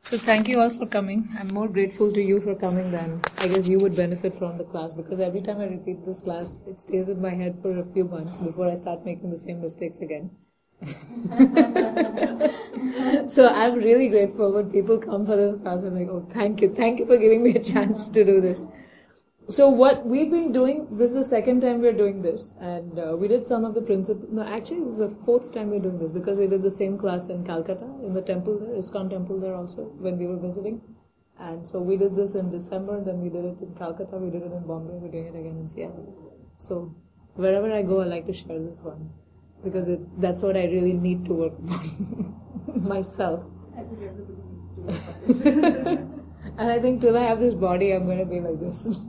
So thank you all for coming. I'm more grateful to you for coming than I guess you would benefit from the class, because every time I repeat this class, it stays in my head for a few months before I start making the same mistakes again. So I'm really grateful when people come for this class. I'm like, oh, thank you for giving me a chance to do this. So what we've been doing, this is the second time we're doing this, and we did some of the principles. No, actually this is the fourth time we're doing this, because we did the same class in Calcutta, in the temple there, ISKCON temple there also, when we were visiting. And so we did this in December, then we did it in Calcutta, we did it in Bombay, we're doing it again in Seattle. So wherever I go, I like to share this one, because that's what I really need to work on myself. I think everybody needs to work on this. And I think till I have this body, I'm going to be like this.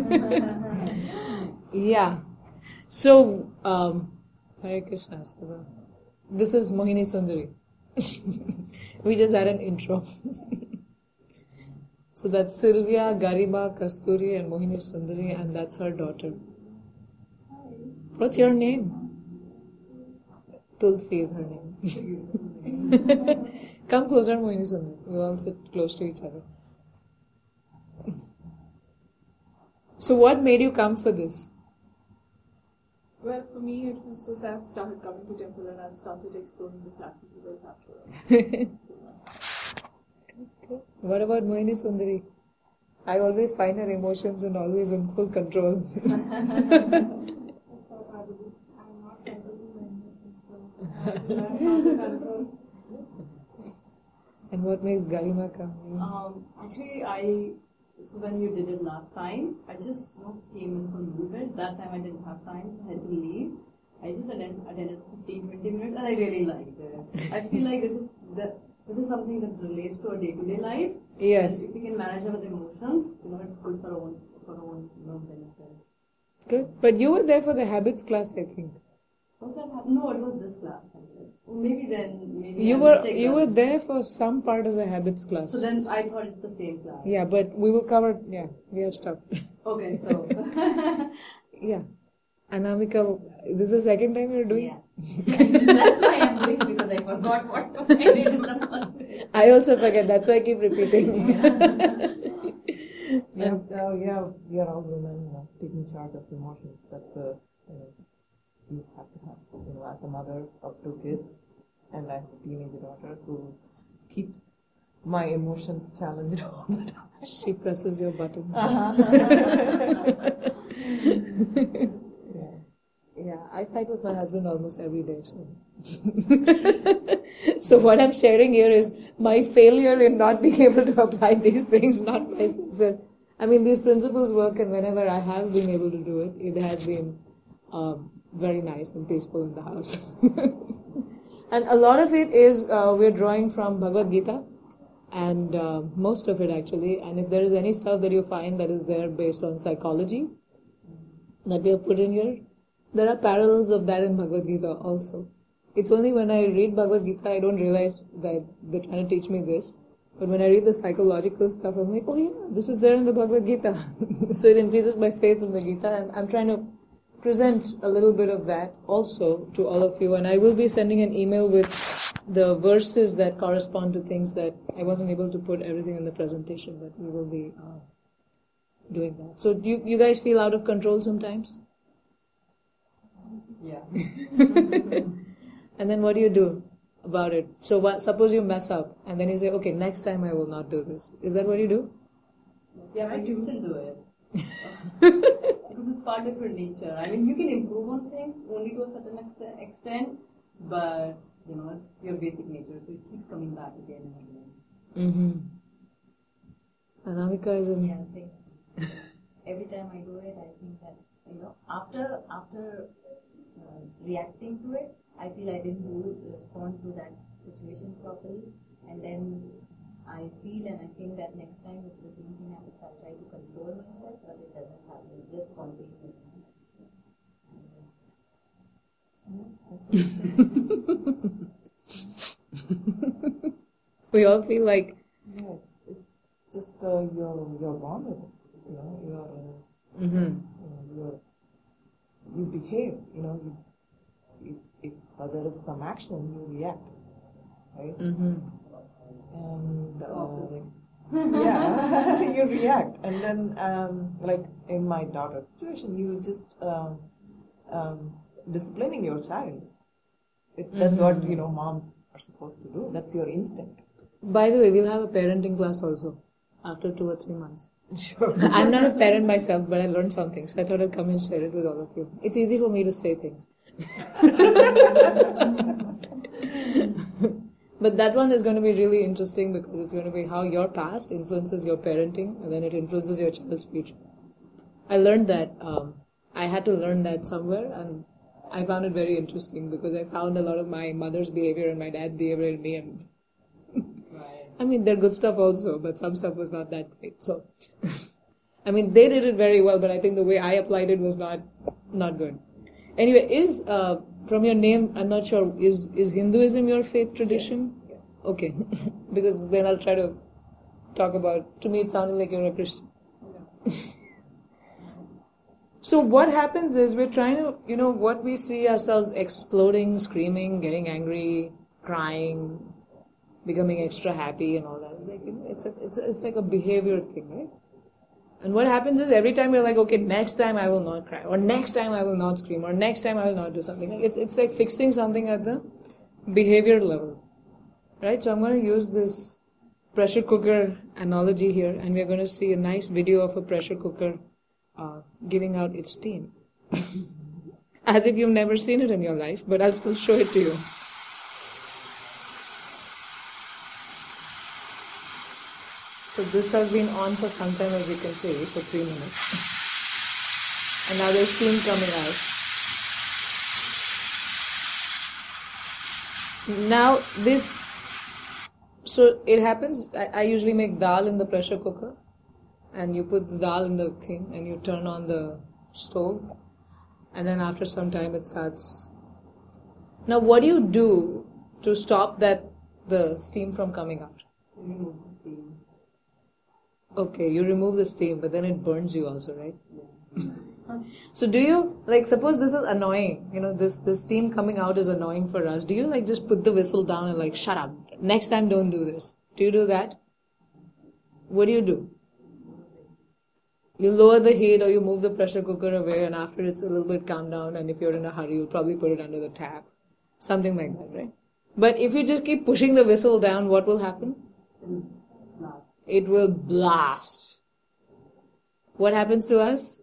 Yeah. So, Hare Krishna. This is Mohini Sundari. We just had an intro. So that's Sylvia, Gariba, Kasturi and Mohini Sundari, and that's her daughter. What's your name? Tulsi is her name. Come closer, Mohini Sundari. We all sit close to each other. So what made you come for this? Well, for me, it was just I've started coming to temple and I've started exploring the classes you guys have. Okay. What about Mohini Sundari? I always find her emotions and always in full control. And what makes Garima come? Actually, so when you did it last time, I just came in for a little bit. That time I didn't have time, so I had to leave. I just attended 15-20 minutes and I really liked it. I feel like this is something that relates to our day-to-day life. Yes. And if we can manage our emotions, it's good for our own benefit. Good. But you were there for the habits class, I think. Was that happening? No, it was this class. Maybe you were there for some part of the habits class. So then I thought it's the same class. Yeah, but we will cover. Yeah, we have stuff. Okay, so yeah, Anamika, this is the second time you're doing. Yeah, that's why I'm doing it, because I forgot what I did in the first. I also forget. That's why I keep repeating. We are all women taking charge of emotions. That's you have to have, as a mother of 2 kids, and I have a teenage daughter who keeps my emotions challenged all the time. She presses your buttons. Yeah, I fight with my husband almost every day. So what I'm sharing here is my failure in not being able to apply these things, not my success. I mean, these principles work, and whenever I have been able to do it, it has been very nice and peaceful in the house. And a lot of it is we're drawing from Bhagavad Gita, and most of it actually. And if there is any stuff that you find that is there based on psychology that we have put in here, there are parallels of that in Bhagavad Gita also. It's only when I read Bhagavad Gita I don't realize that they're trying to teach me this. But when I read the psychological stuff, I'm like, oh yeah, this is there in the Bhagavad Gita. So it increases my faith in the Gita, and I'm trying to present a little bit of that also to all of you. And I will be sending an email with the verses that correspond to things that I wasn't able to put everything in the presentation, but we will be doing that. So do you guys feel out of control sometimes? Yeah. And then what do you do about it? So suppose you mess up and then you say, okay, next time I will not do this. Is that what you do? Yeah, but you still do it. Because it's part of your nature. I mean, you can improve on things only to a certain extent, but it's your basic nature, so it keeps coming back again and again. Anamika is in. Yeah, same. Every time I do it, I think that after reacting to it, I feel I didn't respond to that situation properly, and then I feel and I think that next time if the same thing happens, I'll try to control myself, but it doesn't happen. It just continues. We all feel like Yes, it's just you're born with it. You behave. If there is some action, you react, right? And Yeah, you react. And then, like in my daughter's situation, you just disciplining your child. That's what, moms are supposed to do. That's your instinct. By the way, we'll have a parenting class also after 2 or 3 months. Sure. I'm not a parent myself, but I learned something, so I thought I'd come and share it with all of you. It's easy for me to say things. But that one is going to be really interesting because it's going to be how your past influences your parenting and then it influences your child's future. I learned that, I had to learn that somewhere, and I found it very interesting because I found a lot of my mother's behavior and my dad's behavior in me, and I mean, they're good stuff also, but some stuff was not that great. So, I mean, they did it very well, but I think the way I applied it was not good. Anyway, is from your name, I'm not sure, is Hinduism your faith tradition? Yes. Okay, because then I'll try to talk about, to me it sounded like you're a Christian. Yeah. So what happens is we're trying to, what we see ourselves exploding, screaming, getting angry, crying, becoming extra happy and all that. It's like, it's like a behavior thing, right? And what happens is every time you're like, okay, next time I will not cry, or next time I will not scream, or next time I will not do something. It's like fixing something at the behavior level, right? So I'm going to use this pressure cooker analogy here, and we're going to see a nice video of a pressure cooker giving out its steam. As if you've never seen it in your life, but I'll still show it to you. So this has been on for some time, as you can see, for 3 minutes. And now there's steam coming out. Now this, so it happens, I usually make dal in the pressure cooker. And you put the dal in the thing and you turn on the stove. And then after some time it starts. Now what do you do to stop the steam from coming out? Remove the steam. Okay, you remove the steam, but then it burns you also, right? Yeah. So do you, like, suppose this is annoying, this steam coming out is annoying for us. Do you, like, just put the whistle down and, like, shut up, next time don't do this? Do you do that? What do you do? You lower the heat or you move the pressure cooker away, and after it's a little bit calmed down, and if you're in a hurry, you'll probably put it under the tap. Something like that, right? But if you just keep pushing the whistle down, what will happen? It will blast. What happens to us?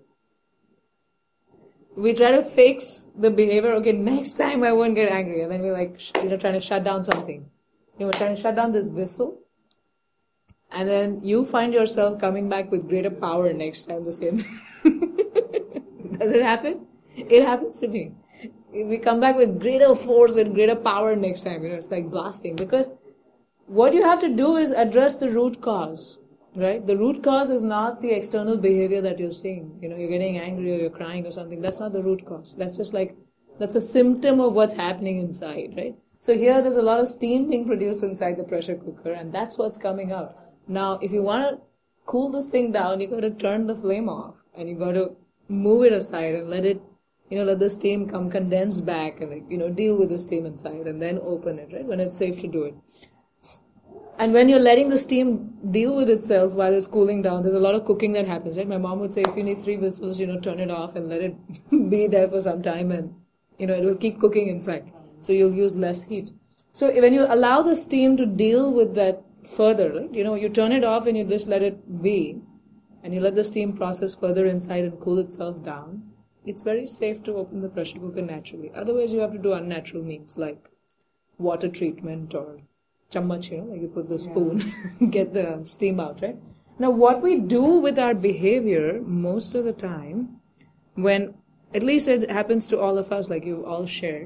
We try to fix the behavior. Okay, next time I won't get angry. And then we're like, trying to shut down something. We're trying to shut down this whistle. And then you find yourself coming back with greater power next time the same. Does it happen? It happens to me. We come back with greater force and greater power next time. It's like blasting. Because what you have to do is address the root cause, right? The root cause is not the external behavior that you're seeing. You're getting angry or you're crying or something. That's not the root cause. That's just like, that's a symptom of what's happening inside, right? So here there's a lot of steam being produced inside the pressure cooker, and that's what's coming out. Now, if you want to cool this thing down, you got to turn the flame off, and you got to move it aside and let it, let the steam come condense back and deal with the steam inside, and then open it, right? When it's safe to do it. And when you're letting the steam deal with itself while it's cooling down, there's a lot of cooking that happens, right? My mom would say, if you need 3 whistles, turn it off and let it be there for some time, and it will keep cooking inside. So you'll use less heat. So when you allow the steam to deal with that further, right? You turn it off and you just let it be, and you let the steam process further inside and cool itself down. It's very safe to open the pressure cooker naturally. Otherwise, you have to do unnatural means like water treatment or chammach, like you put the spoon, get the steam out, right? Now, what we do with our behavior most of the time, when, at least it happens to all of us, like you all shared,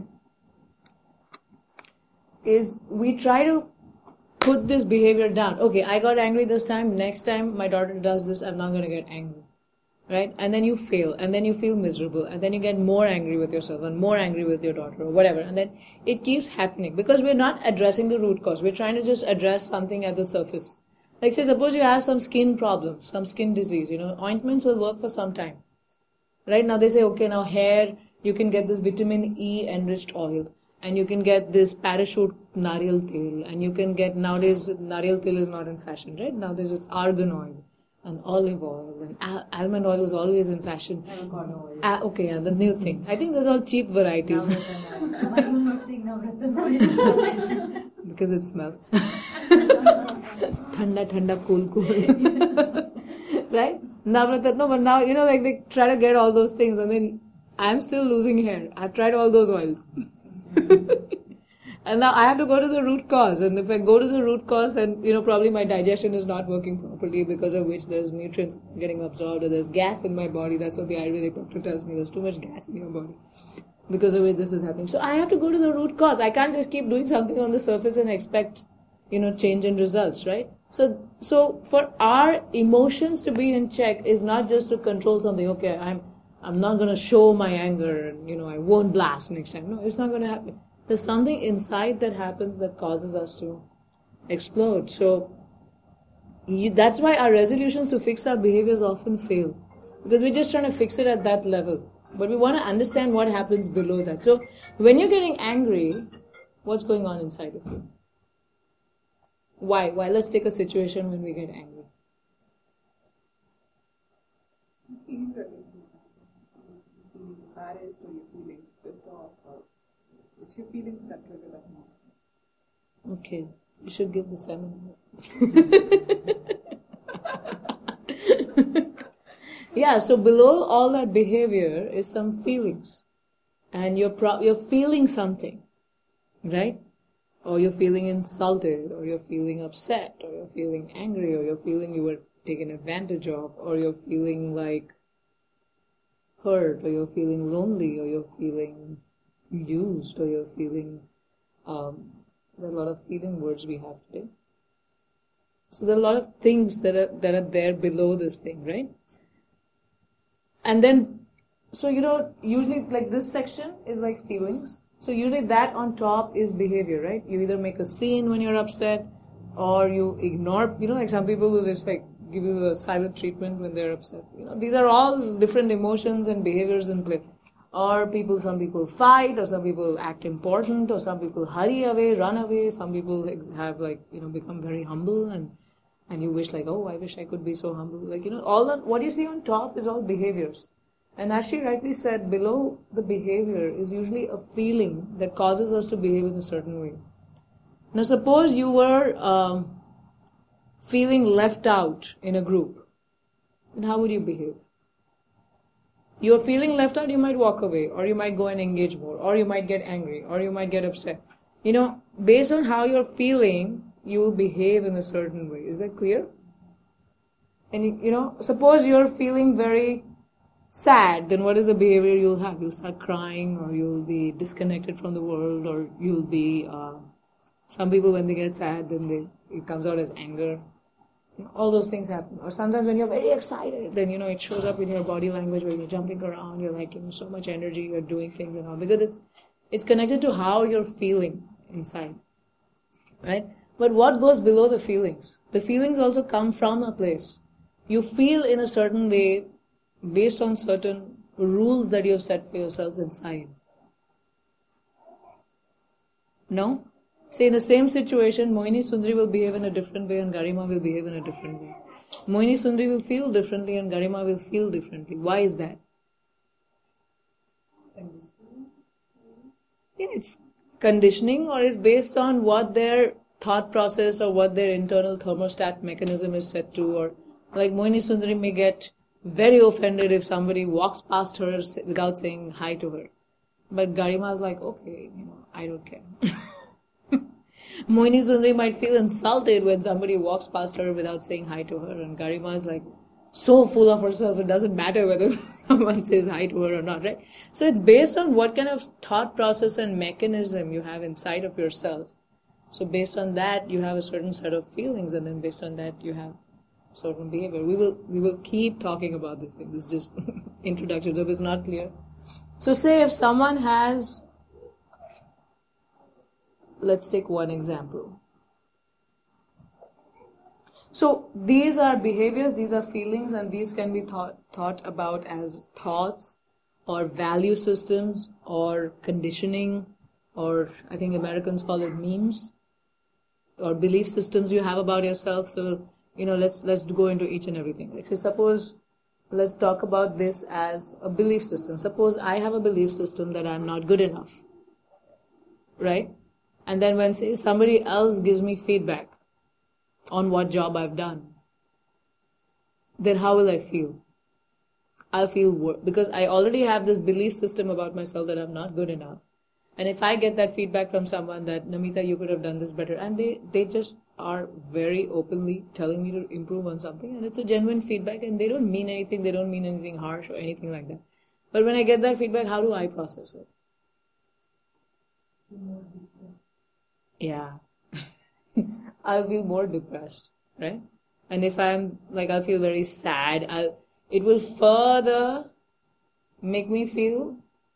is we try to put this behavior down. Okay, I got angry this time. Next time my daughter does this, I'm not going to get angry. Right? And then you fail. And then you feel miserable. And then you get more angry with yourself and more angry with your daughter or whatever. And then it keeps happening. Because we're not addressing the root cause. We're trying to just address something at the surface. Like say, suppose you have some skin problem, some skin disease. Ointments will work for some time. Right? Now they say, okay, now hair, you can get this vitamin E enriched oil. And you can get this parachute nariyal tel, and you can get, nowadays nariyal tel is not in fashion, right? Now there's just argan oil and olive oil, and almond oil was always in fashion. Avocado oil. Okay, yeah, the new thing. I think those are all cheap varieties. Navratna. Why you not saying Navratna oil? Because it smells. Thanda, thanda, cool, cool. Right? Navratna, no, but now, like they try to get all those things, and then I'm still losing hair. I've tried all those oils. And now I have to go to the root cause. And if I go to the root cause, then, probably my digestion is not working properly, because of which there's nutrients getting absorbed, or there's gas in my body. That's what the Ayurvedic doctor tells me. There's too much gas in your body, because of which this is happening. So I have to go to the root cause. I can't just keep doing something on the surface and expect, change in results, right? So for our emotions to be in check is not just to control something. Okay, I'm not going to show my anger, and, I won't blast next time. No, it's not going to happen. There's something inside that happens that causes us to explode. So that's why our resolutions to fix our behaviors often fail, because we're just trying to fix it at that level. But we want to understand what happens below that. So when you're getting angry, what's going on inside of you? Why? Let's take a situation when we get angry. Feeling that you're embarrassed, or you're feeling pissed off, or it's your feelings that trigger that moment. Okay, you should give the seminar. Yeah, so below all that behavior is some feelings, and you're feeling something, right? Or you're feeling insulted, or you're feeling upset, or you're feeling angry, or you're feeling you were taken advantage of, or you're feeling like hurt, or you're feeling lonely, or you're feeling used, or you're feeling, there are a lot of feeling words we have today. So there are a lot of things that are there below this thing, right? And then, so usually like this section is like feelings. So usually that on top is behavior, right? You either make a scene when you're upset, or you ignore, like some people will just like give you a silent treatment when they're upset. These are all different emotions and behaviors in play. Or some people fight, or some people act important, or some people hurry away, run away. Some people have become very humble, and you wish like, oh, I wish I could be so humble. Like, all that, what you see on top is all behaviors. And as she rightly said, below the behavior is usually a feeling that causes us to behave in a certain way. Now suppose you were feeling left out in a group, then how would you behave? You're feeling left out, you might walk away, or you might go and engage more, or you might get angry, or you might get upset. Based on how you're feeling, you will behave in a certain way. Is that clear? And suppose you're feeling very sad, then what is the behavior you'll have? You'll start crying, or you'll be disconnected from the world, or you'll be, some people when they get sad, then it comes out as anger. All those things happen. Or sometimes when you're very excited, then, it shows up in your body language where you're jumping around, you're like, so much energy, you're doing things and all. Because it's connected to how you're feeling inside. Right? But what goes below the feelings? The feelings also come from a place. You feel in a certain way based on certain rules that you have set for yourselves inside. No? Say in the same situation, Mohini Sundari will behave in a different way and Garima will behave in a different way. Mohini Sundari will feel differently and Garima will feel differently. Why is that? Yeah, it's conditioning, or it's based on what their thought process or what their internal thermostat mechanism is set to. Or like Mohini Sundari may get very offended if somebody walks past her without saying hi to her. But Garima is like, okay, I don't care. Mohini Sundari might feel insulted when somebody walks past her without saying hi to her, and Garima is like so full of herself, it doesn't matter whether someone says hi to her or not, right? So it's based on what kind of thought process and mechanism you have inside of yourself. So based on that, you have a certain set of feelings, and then based on that, you have certain behavior. We will keep talking about this thing. This is just introduction, so if it's not clear. So say if someone has, let's take one example. So these are behaviors, these are feelings, and these can be thought about as thoughts or value systems or conditioning or I think Americans call it memes, or belief systems you have about yourself. So, let's go into each and everything. Like, say, suppose, let's talk about this as a belief system. Suppose I have a belief system that I'm not good enough, right? And then when, say, somebody else gives me feedback on what job I've done, then how will I feel? I'll feel worse, because I already have this belief system about myself that I'm not good enough. And if I get that feedback from someone that, Namita, you could have done this better, and they just are very openly telling me to improve on something, and it's a genuine feedback, and they don't mean anything, they don't mean anything harsh or anything like that. But when I get that feedback, how do I process it? Yeah. I'll feel more depressed, right? And if I'm, like, I'll feel very sad, it will further make me feel,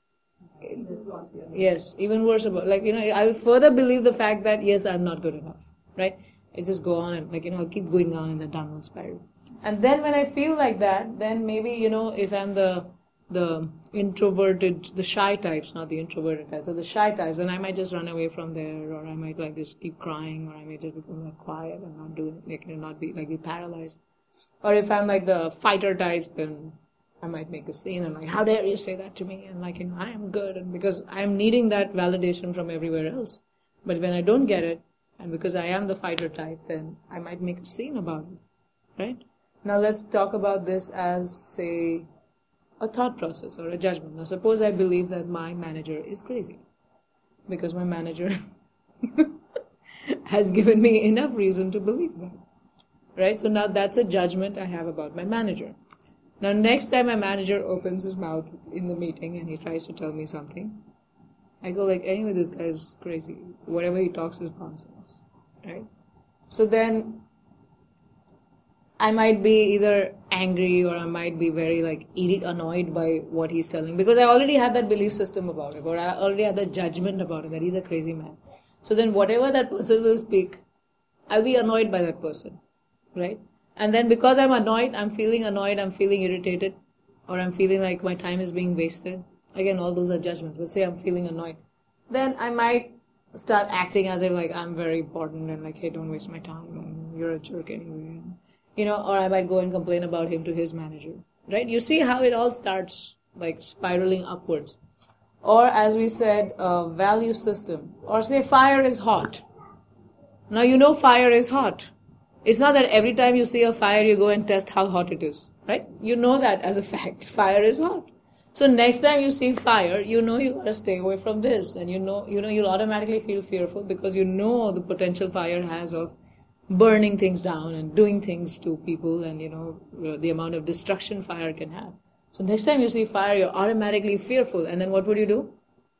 yes, even worse about, like, I will further believe the fact that, yes, I'm not good enough, right? It just go on and, like, I'll keep going down in the downward spiral. And then when I feel like that, then maybe, if I'm the introverted, the shy types, not the introverted types, so the shy types, then I might just run away from there, or I might, like, just keep crying, or I may just become, like, quiet and not do it, like, not be, like, be paralyzed. Or if I'm, like, the fighter types, then I might make a scene and, like, how dare you say that to me? And, like, I am good, and because I'm needing that validation from everywhere else. But when I don't get it, and because I am the fighter type, then I might make a scene about it, right? Now let's talk about this as, say, a thought process or a judgment. Now suppose I believe that my manager is crazy, because my manager has given me enough reason to believe that, right? So now that's a judgment I have about my manager. Now next time my manager opens his mouth in the meeting and he tries to tell me something, I go like, anyway, this guy is crazy. Whatever he talks is nonsense, right? So then I might be either angry or I might be very, like, annoyed by what he's telling, because I already have that belief system about it, or I already have that judgment about it, that he's a crazy man. So then whatever that person will speak, I'll be annoyed by that person, right? And then because I'm annoyed, I'm feeling irritated, or I'm feeling like my time is being wasted. Again, all those are judgments, but say I'm feeling annoyed. Then I might start acting as if, like, I'm very important and, like, hey, don't waste my time, and you're a jerk anyway. Or I might go and complain about him to his manager, right? You see how it all starts, like, spiraling upwards. Or as we said, value system. Or say fire is hot. Now fire is hot. It's not that every time you see a fire, you go and test how hot it is, right? You know that as a fact. Fire is hot. So next time you see fire, you gotta stay away from this. And you'll automatically feel fearful, because the potential fire has of burning things down and doing things to people, and the amount of destruction fire can have. So next time you see fire, you're automatically fearful, and then what would you do?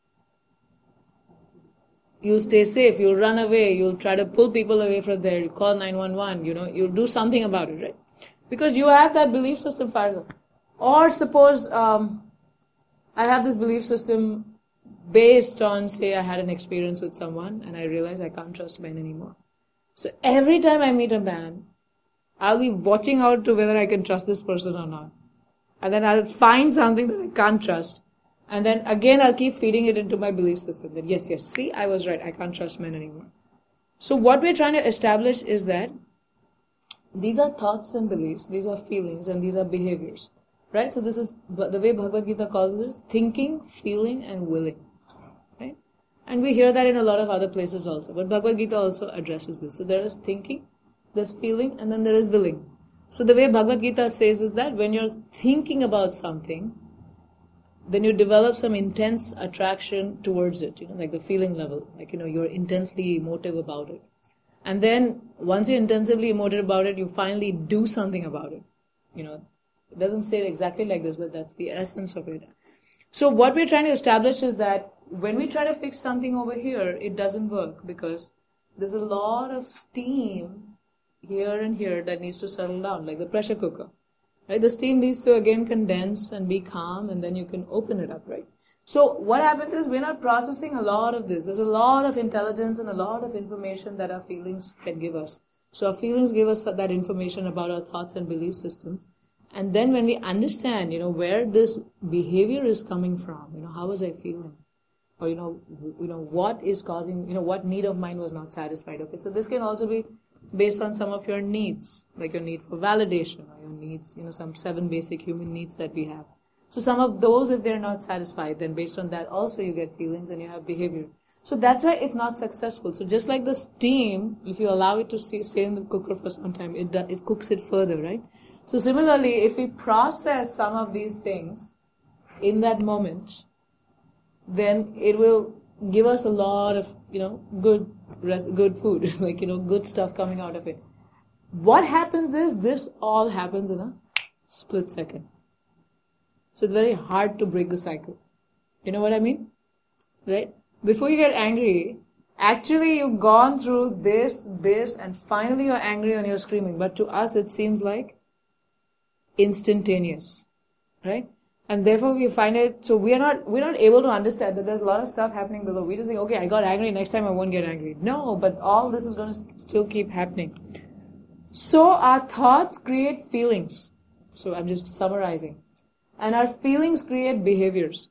You'll stay safe, you'll run away, you'll try to pull people away from there, you call 911, you'll do something about it, right? Because you have that belief system fire. Or suppose I have this belief system based on, say, I had an experience with someone and I realize I can't trust men anymore. So every time I meet a man, I'll be watching out to whether I can trust this person or not. And then I'll find something that I can't trust. And then again, I'll keep feeding it into my belief system that yes, see, I was right. I can't trust men anymore. So what we're trying to establish is that these are thoughts and beliefs, these are feelings, and these are behaviors. Right? So this is the way Bhagavad Gita calls it, thinking, feeling, and willing. Right? And we hear that in a lot of other places also. But Bhagavad Gita also addresses this. So there is thinking, there's feeling, and then there is willing. So the way Bhagavad Gita says is that when you're thinking about something, then you develop some intense attraction towards it, like the feeling level. Like, you're intensely emotive about it. And then once you're intensively emotive about it, you finally do something about it. It doesn't say it exactly like this, but that's the essence of it. So what we're trying to establish is that when we try to fix something over here, it doesn't work because there's a lot of steam here and here that needs to settle down, like the pressure cooker. Right? The steam needs to again condense and be calm, and then you can open it up, right? So what happens is we're not processing a lot of this. There's a lot of intelligence and a lot of information that our feelings can give us. So our feelings give us that information about our thoughts and belief systems. And then when we understand, where this behavior is coming from, how was I feeling? or what is causing, what need of mine was not satisfied. Okay, so this can also be based on some of your needs, like your need for validation, or your needs, some 7 basic human needs that we have. So some of those, if they're not satisfied, then based on that also you get feelings and you have behavior. So that's why it's not successful. So just like the steam, if you allow it to stay in the cooker for some time, it cooks it further, right? So similarly, if we process some of these things in that moment, then it will give us a lot of, good food, like, good stuff coming out of it. What happens is this all happens in a split second. So it's very hard to break the cycle. You know what I mean? Right? Before you get angry, actually you've gone through this, and finally you're angry and you're screaming. But to us it seems like instantaneous. Right? And therefore we find it, so we're not able to understand that there's a lot of stuff happening below. We just think, okay, I got angry, next time I won't get angry. No, but all this is going to still keep happening. So our thoughts create feelings. So I'm just summarizing. And our feelings create behaviors.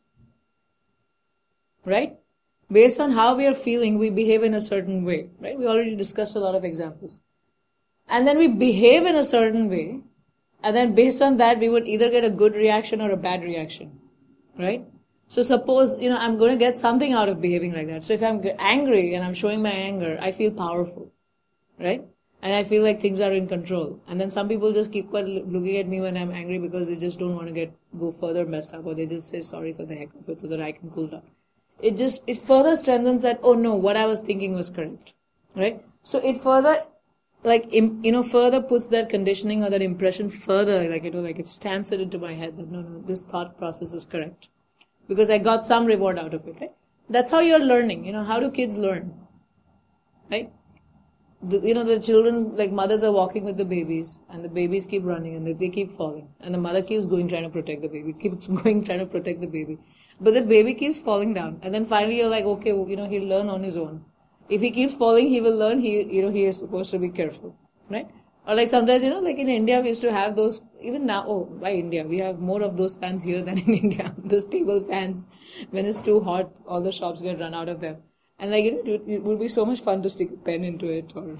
Right? Based on how we are feeling, we behave in a certain way. Right? We already discussed a lot of examples. And then we behave in a certain way. And then based on that, we would either get a good reaction or a bad reaction. Right? So suppose, I'm going to get something out of behaving like that. So if I'm angry and I'm showing my anger, I feel powerful. Right? And I feel like things are in control. And then some people just keep looking at me when I'm angry because they just don't want to go further messed up, or they just say sorry for the heck of it so that I can cool down. It further strengthens that, oh no, what I was thinking was correct. Right? So it further, further puts that conditioning or that impression further, like it stamps it into my head that no, this thought process is correct. Because I got some reward out of it, right? That's how you're learning. How do kids learn? Right? The children, like mothers are walking with the babies, and the babies keep running and they keep falling. And the mother keeps going trying to protect the baby, keeps going trying to protect the baby. But the baby keeps falling down. And then finally you're like, okay, he'll learn on his own. If he keeps falling, he will learn he is supposed to be careful. Right? Or like sometimes, like in India we used to have those, even now, why India? We have more of those fans here than in India. Those table fans, when it's too hot, all the shops get run out of them. And it would be so much fun to stick a pen into it or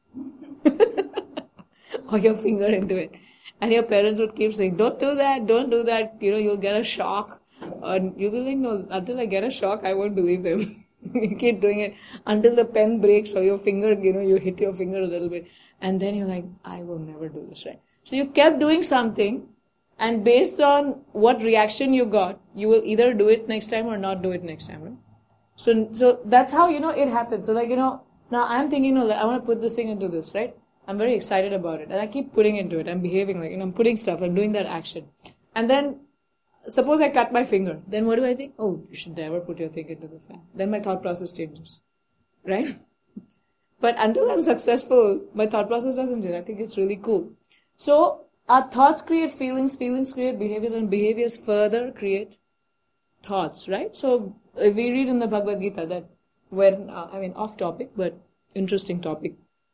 or your finger into it. And your parents would keep saying, don't do that, you'll get a shock. And you'll be like, no, until I get a shock, I won't believe them. You keep doing it until the pen breaks or your finger, you hit your finger a little bit. And then you're like, I will never do this, right? So you kept doing something, and based on what reaction you got, you will either do it next time or not do it next time, right? So that's how, it happens. So now I'm thinking, I want to put this thing into this, right? I'm very excited about it. And I keep putting into it. I'm behaving like, I'm putting stuff. I'm doing that action. And then, suppose I cut my finger. Then what do I think? Oh, you should never put your thing into the fan. Then my thought process changes. Right? But until I'm successful, my thought process doesn't change. I think it's really cool. So, our thoughts create feelings create behaviors, and behaviors further create thoughts, right? So, we read in the Bhagavad Gita that off topic, but interesting topic,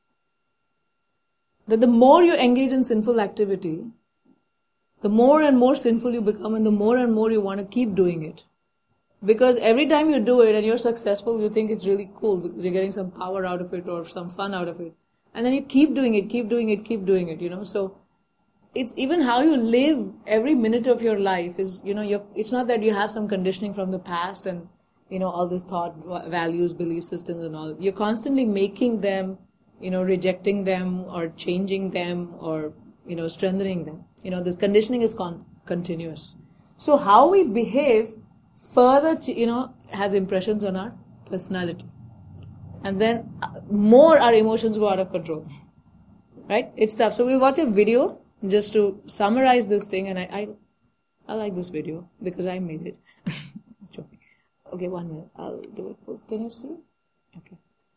that the more you engage in sinful activity, the more and more sinful you become, and the more and more you want to keep doing it. Because every time you do it and you're successful, you think it's really cool because you're getting some power out of it or some fun out of it. And then you keep doing it, So, it's even how you live every minute of your life is, it's not that you have some conditioning from the past and, all these thought, values, belief systems and all. You're constantly making them, rejecting them or changing them or, strengthening them. This conditioning is continuous. So how we behave further, has impressions on our personality. And then more our emotions go out of control. Right? It's tough. So we watch a video just to summarize this thing, and I like this video because I made it. Okay, 1 minute. I'll do it full. Can you see? Okay.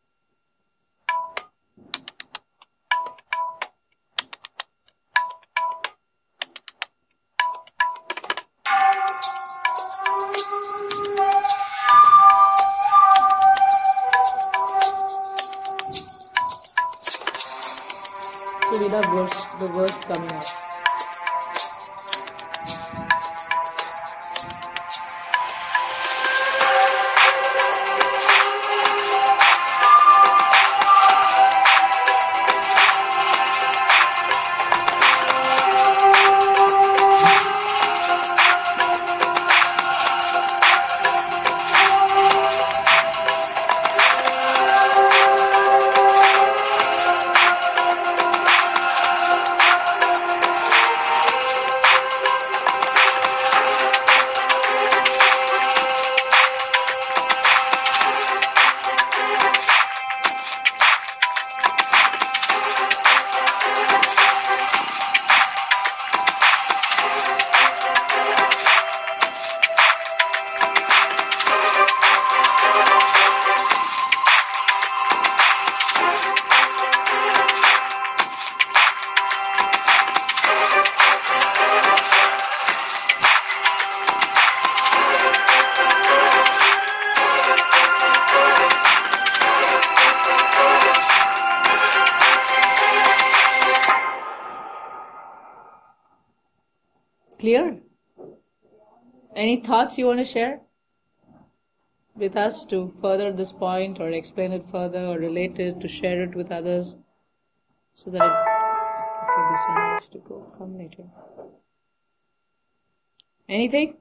So read the verse coming out. Clear? Any thoughts you want to share with us to further this point or explain it further or relate it, to share it with others so that okay, this one needs to go. Come later. Anything?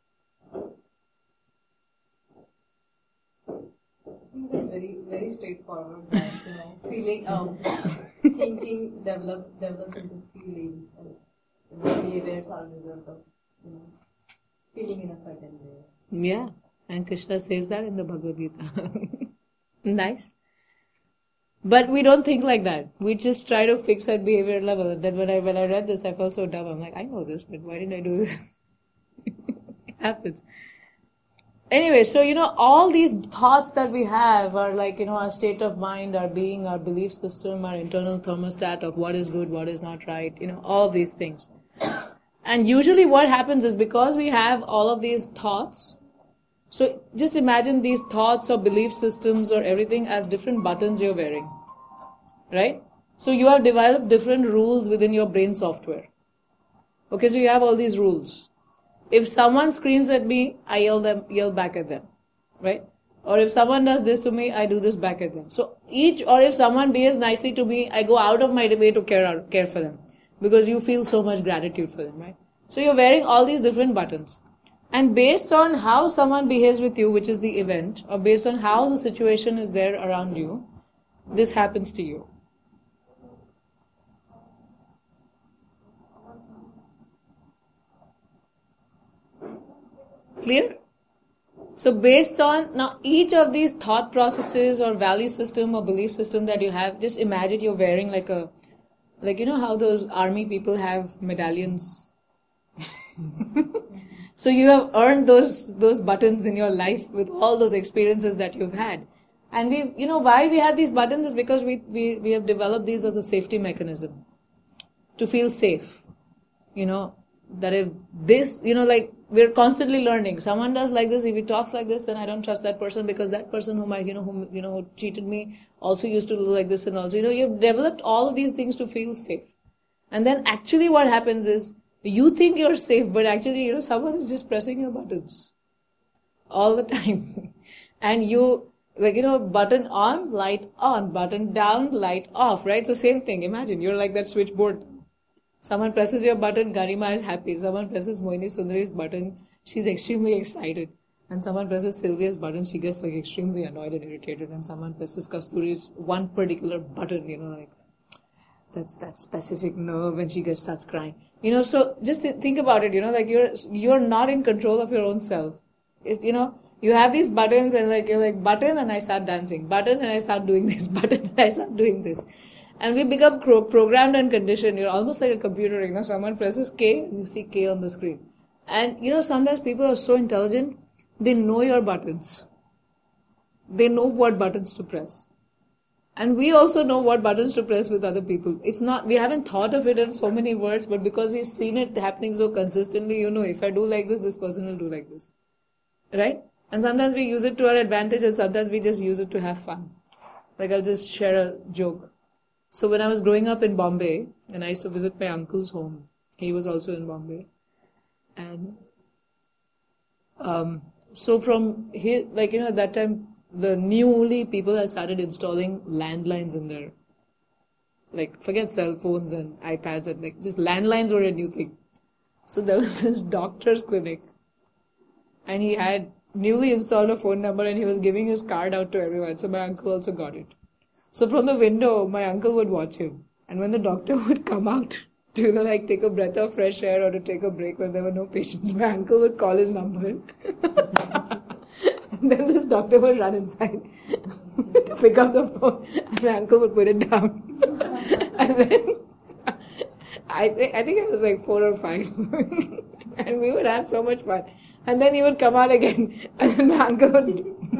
Very, very straightforward. Feeling, thinking develops into feeling, and behaviors are a result of feeling in a certain way. Yeah, and Krishna says that in the Bhagavad Gita. Nice. But we don't think like that. We just try to fix at behavior level. And then when I read this, I felt so dumb. I'm like, I know this, but why didn't I do this? It happens. Anyway, so all these thoughts that we have are like, our state of mind, our being, our belief system, our internal thermostat of what is good, what is not right, all these things. And usually what happens is because we have all of these thoughts, so just imagine these thoughts or belief systems or everything as different buttons you're wearing, right? So you have developed different rules within your brain software. Okay, so you have all these rules. If someone screams at me, I yell back at them, right? Or if someone does this to me, I do this back at them. So or if someone behaves nicely to me, I go out of my way to care for them. Because you feel so much gratitude for them, right? So you're wearing all these different buttons. And based on how someone behaves with you, which is the event, or based on how the situation is there around you, this happens to you. Clear? So based on, now each of these thought processes or value system or belief system that you have, just imagine you're wearing like how those army people have medallions. So you have earned those buttons in your life with all those experiences that you've had. And why we have these buttons is because we have developed these as a safety mechanism. To feel safe. That if this, we're constantly learning. Someone does like this, if he talks like this, then I don't trust that person because that person who cheated me also used to do like this and also, you've developed all of these things to feel safe. And then actually what happens is, you think you're safe, but actually, someone is just pressing your buttons. All the time. And you, button on, light on, button down, light off, right? So same thing, imagine, you're like that switchboard. Someone presses your button, Garima is happy. Someone presses Moini Sundari's button, she's extremely excited. And someone presses Sylvia's button, she gets extremely annoyed and irritated. And someone presses Kasturi's one particular button, that specific nerve, and she starts crying. So just think about it, you're not in control of your own self. If, you have these buttons and you're button and I start dancing, button and I start doing this, button and I start doing this. And we become programmed and conditioned. You're almost like a computer, someone presses K and you see K on the screen. And, sometimes people are so intelligent, they know your buttons. They know what buttons to press. And we also know what buttons to press with other people. We haven't thought of it in so many words, but because we've seen it happening so consistently, if I do like this person will do like this. Right? And sometimes we use it to our advantage and sometimes we just use it to have fun. I'll just share a joke. So when I was growing up in Bombay, and I used to visit my uncle's home, he was also in Bombay. And so from here, at that time, the newly people had started installing landlines in there. Forget cell phones and iPads and just landlines were a new thing. So there was this doctor's clinic. And he had newly installed a phone number and he was giving his card out to everyone. So my uncle also got it. So from the window, my uncle would watch him. And when the doctor would come out to take a breath of fresh air or to take a break when there were no patients, my uncle would call his number. And then this doctor would run inside to pick up the phone and my uncle would put it down. And then I think I was 4 or 5. And we would have so much fun. And then he would come out again and then my uncle would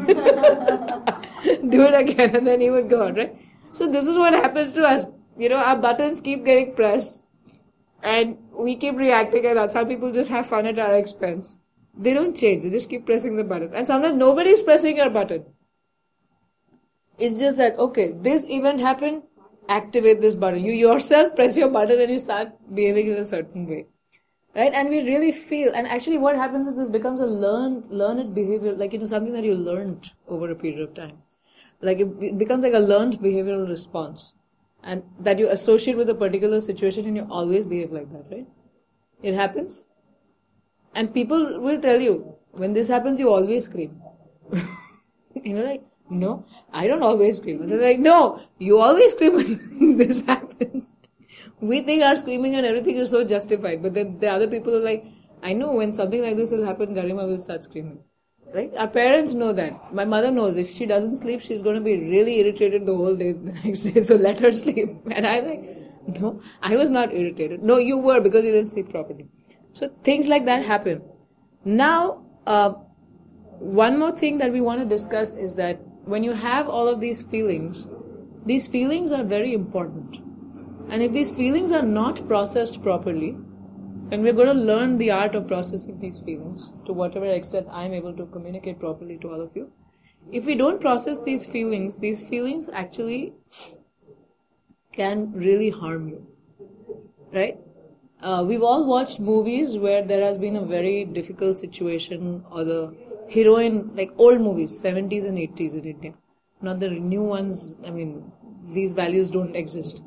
do it again and then he would go out, right? So this is what happens to us. Our buttons keep getting pressed and we keep reacting and some people just have fun at our expense. They don't change. They just keep pressing the buttons. And sometimes nobody's pressing your button. It's just that, okay, this event happened, activate this button. You yourself press your button and you start behaving in a certain way. right? And we really feel, and actually what happens is this becomes a learned behavior, like, something that you learned over a period of time. Like it becomes like a learned behavioral response, and that you associate with a particular situation and you always behave like that, right? It happens. And people will tell you, when this happens, you always scream. Like, no, I don't always scream. And they're like, no, you always scream when this happens. We think our screaming and everything is so justified, but then the other people are like, I know when something like this will happen, Garima will start screaming. Right? Our parents know that. My mother knows if she doesn't sleep, she's going to be really irritated the whole day the next day, so let her sleep. And I'm like, no, I was not irritated. No, you were, because you didn't sleep properly. So things like that happen. Now, one more thing that we want to discuss is that when you have all of these feelings are very important. And if these feelings are not processed properly, and we're going to learn the art of processing these feelings to whatever extent I'm able to communicate properly to all of you. If we don't process these feelings actually can really harm you. Right? We've all watched movies where there has been a very difficult situation, or the heroine, like old movies, 70s and 80s in India. Not the new ones, I mean, these values don't exist.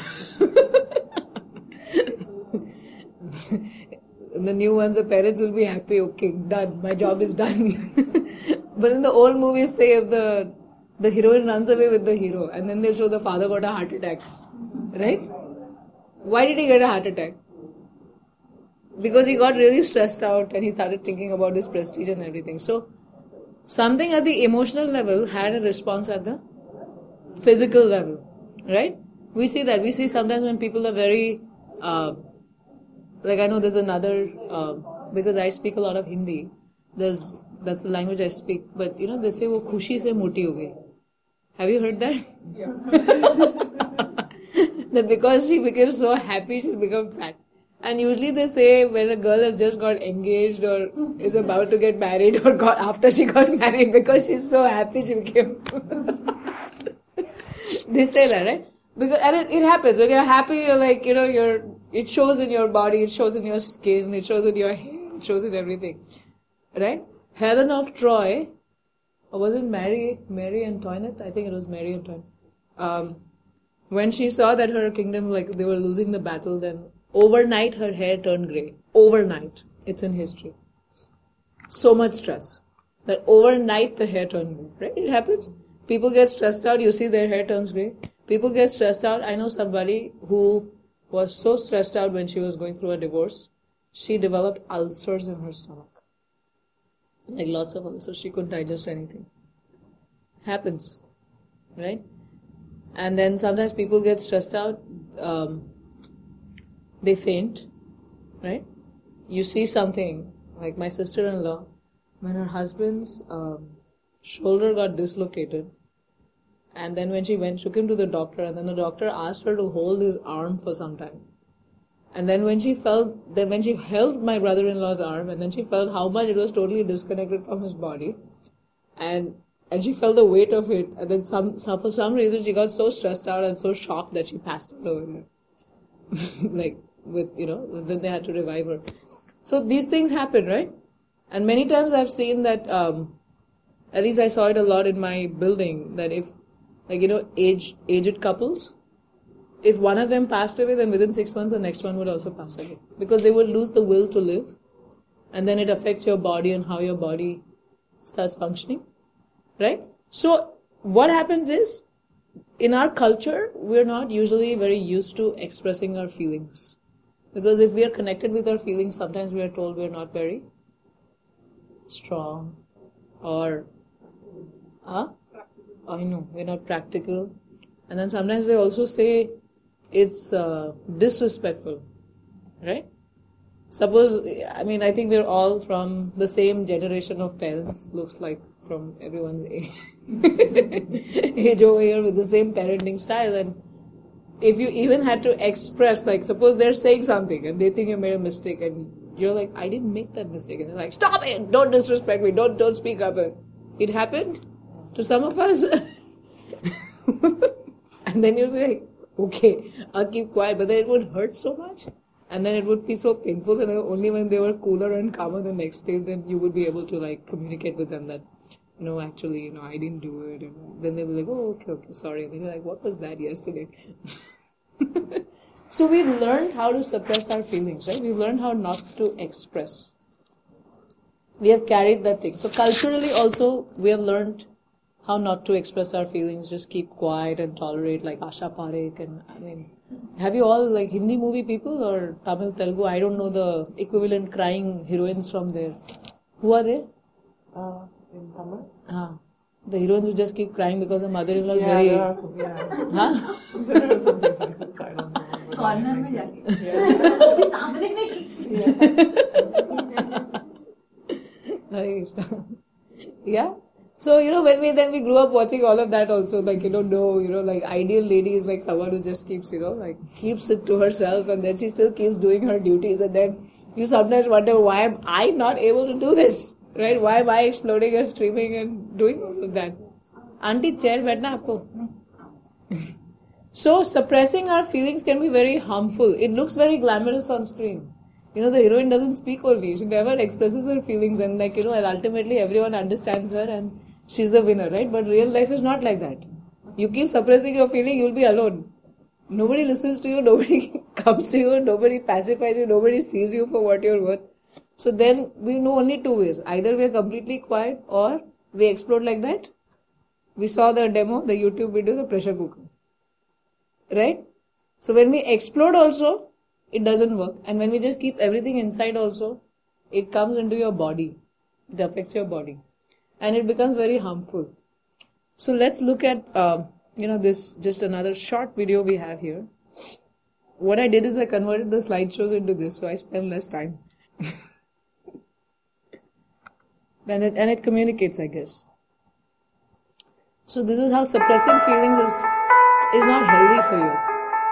The new ones, the parents will be happy, okay, done, my job is done. But in the old movies, say if the heroine runs away with the hero, and then they'll show the father got a heart attack. Right? Why did he get a heart attack? Because he got really stressed out and he started thinking about his prestige and everything. So, something at the emotional level had a response at the physical level. Right? We see that. We see sometimes when people are very... like I know there's another, because I speak a lot of Hindi, that's the language I speak, but they say wo khushi se moti ho gayi. Have you heard that? Yeah. That because she became so happy, she'll become fat. And usually they say when a girl has just got engaged or is about to get married or after she got married, because she's so happy she became... They say that, right? Because, and it happens. When you're happy, you're like, it shows in your body, it shows in your skin, it shows in your hair, it shows in everything. Right? Helen of Troy, or was it Mary Antoinette? I think it was Mary Antoinette. When she saw that her kingdom, like they were losing the battle, then overnight her hair turned grey. Overnight. It's in history. So much stress. That overnight the hair turned grey. Right? It happens. People get stressed out, you see their hair turns grey. People get stressed out. I know somebody who was so stressed out when she was going through a divorce. She developed ulcers in her stomach. Like lots of ulcers. She couldn't digest anything. Happens. Right? And then sometimes people get stressed out. They faint. Right? You see something. Like my sister-in-law. When her husband's shoulder got dislocated. And then when she took him to the doctor, and then the doctor asked her to hold his arm for some time. And then when she held my brother-in-law's arm, and then she felt how much it was totally disconnected from his body, and she felt the weight of it, and then for some reason she got so stressed out and so shocked that she passed out over there. Then they had to revive her. So these things happen, right? And many times I've seen that, at least I saw it a lot in my building, that if aged couples, if one of them passed away, then within 6 months, the next one would also pass away. Because they would lose the will to live. And then it affects your body and how your body starts functioning. Right? So, what happens is, in our culture, we're not usually very used to expressing our feelings. Because if we are connected with our feelings, sometimes we are told we are not very strong. Or, I know, we're not practical. And then sometimes they also say it's disrespectful, right? Suppose, I think we're all from the same generation of parents, looks like from everyone's age over here with the same parenting style. And if you even had to express, like suppose they're saying something and they think you made a mistake and you're like, I didn't make that mistake. And they're like, stop it, don't disrespect me, don't speak up. And it happened to some of us. And then you'll be like, okay, I'll keep quiet. But then it would hurt so much. And then it would be so painful, and only when they were cooler and calmer the next day, then you would be able to like communicate with them that, actually, I didn't do it. And then they were like, oh, okay, sorry. And then you're like, what was that yesterday? So we learned how to suppress our feelings, right? We learned how not to express. We have carried that thing. So culturally also, we have learned how not to express our feelings, just keep quiet and tolerate, like Asha Parekh. And have you all like Hindi movie people or Tamil, Telugu? I don't know the equivalent crying heroines from there. Who are they? In Tamil? The heroines who just keep crying because the mother-in-law is There very... are some, yeah. Huh? There are something like this, I don't know. Corner में जाके Yeah. वो भी सामने नहीं Yeah. So, when we grew up watching all of that also, like, like ideal lady is like someone who just keeps, like keeps it to herself, and then she still keeps doing her duties, and then you sometimes wonder, why am I not able to do this? Right? Why am I exploding and screaming and doing all of that? Auntie, chair baithna aapko. So, suppressing our feelings can be very harmful. It looks very glamorous on screen. The heroine doesn't speak only. She never expresses her feelings, and and ultimately everyone understands her and she's the winner, right? But real life is not like that. You keep suppressing your feeling, you'll be alone. Nobody listens to you, nobody comes to you, nobody pacifies you, nobody sees you for what you're worth. So then we know only two ways. Either we're completely quiet or we explode like that. We saw the demo, the YouTube video, the pressure cooker. Right? So when we explode also, it doesn't work. And when we just keep everything inside also, it comes into your body. It affects your body. And it becomes very harmful. So let's look at, this, just another short video we have here. What I did is I converted the slideshows into this, so I spend less time. and it communicates, I guess. So this is how suppressing feelings is not healthy for you.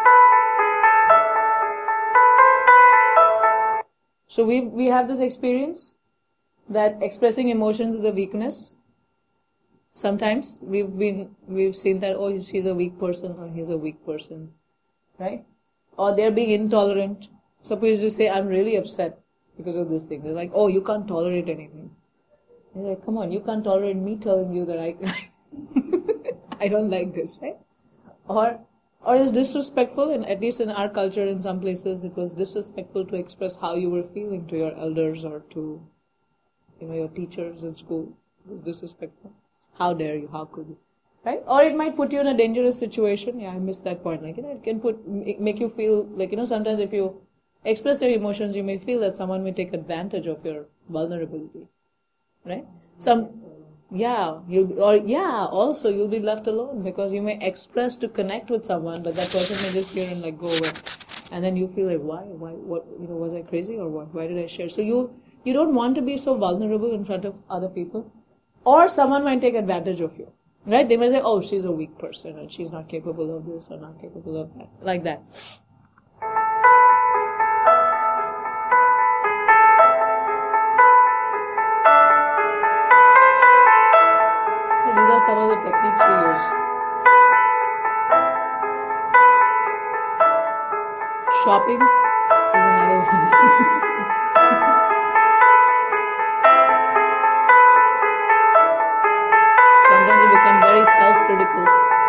So we have this experience that expressing emotions is a weakness. Sometimes we've seen that, oh, she's a weak person or he's a weak person, right? Or they're being intolerant. Suppose you say, I'm really upset because of this thing. They're like, oh, you can't tolerate anything. You're like, come on, you can't tolerate me telling you that I don't like this, right? Or it's disrespectful, and at least in our culture, in some places, it was disrespectful to express how you were feeling to your elders or to, your teachers in school. It was disrespectful. How dare you? How could you? Right? Or it might put you in a dangerous situation. Yeah, I missed that point. Like, it can make you feel like, sometimes if you express your emotions, you may feel that someone may take advantage of your vulnerability. Right? Also you'll be left alone because you may express to connect with someone, but that person may just hear and like go away. And then you feel like, why, what, was I crazy or what? Why did I share? So you don't want to be so vulnerable in front of other people. Or someone might take advantage of you. Right? They may say, oh, she's a weak person and she's not capable of this or not capable of that. Like that. So these are some of the techniques we use. Shopping is another one. Sometimes you become very self-critical.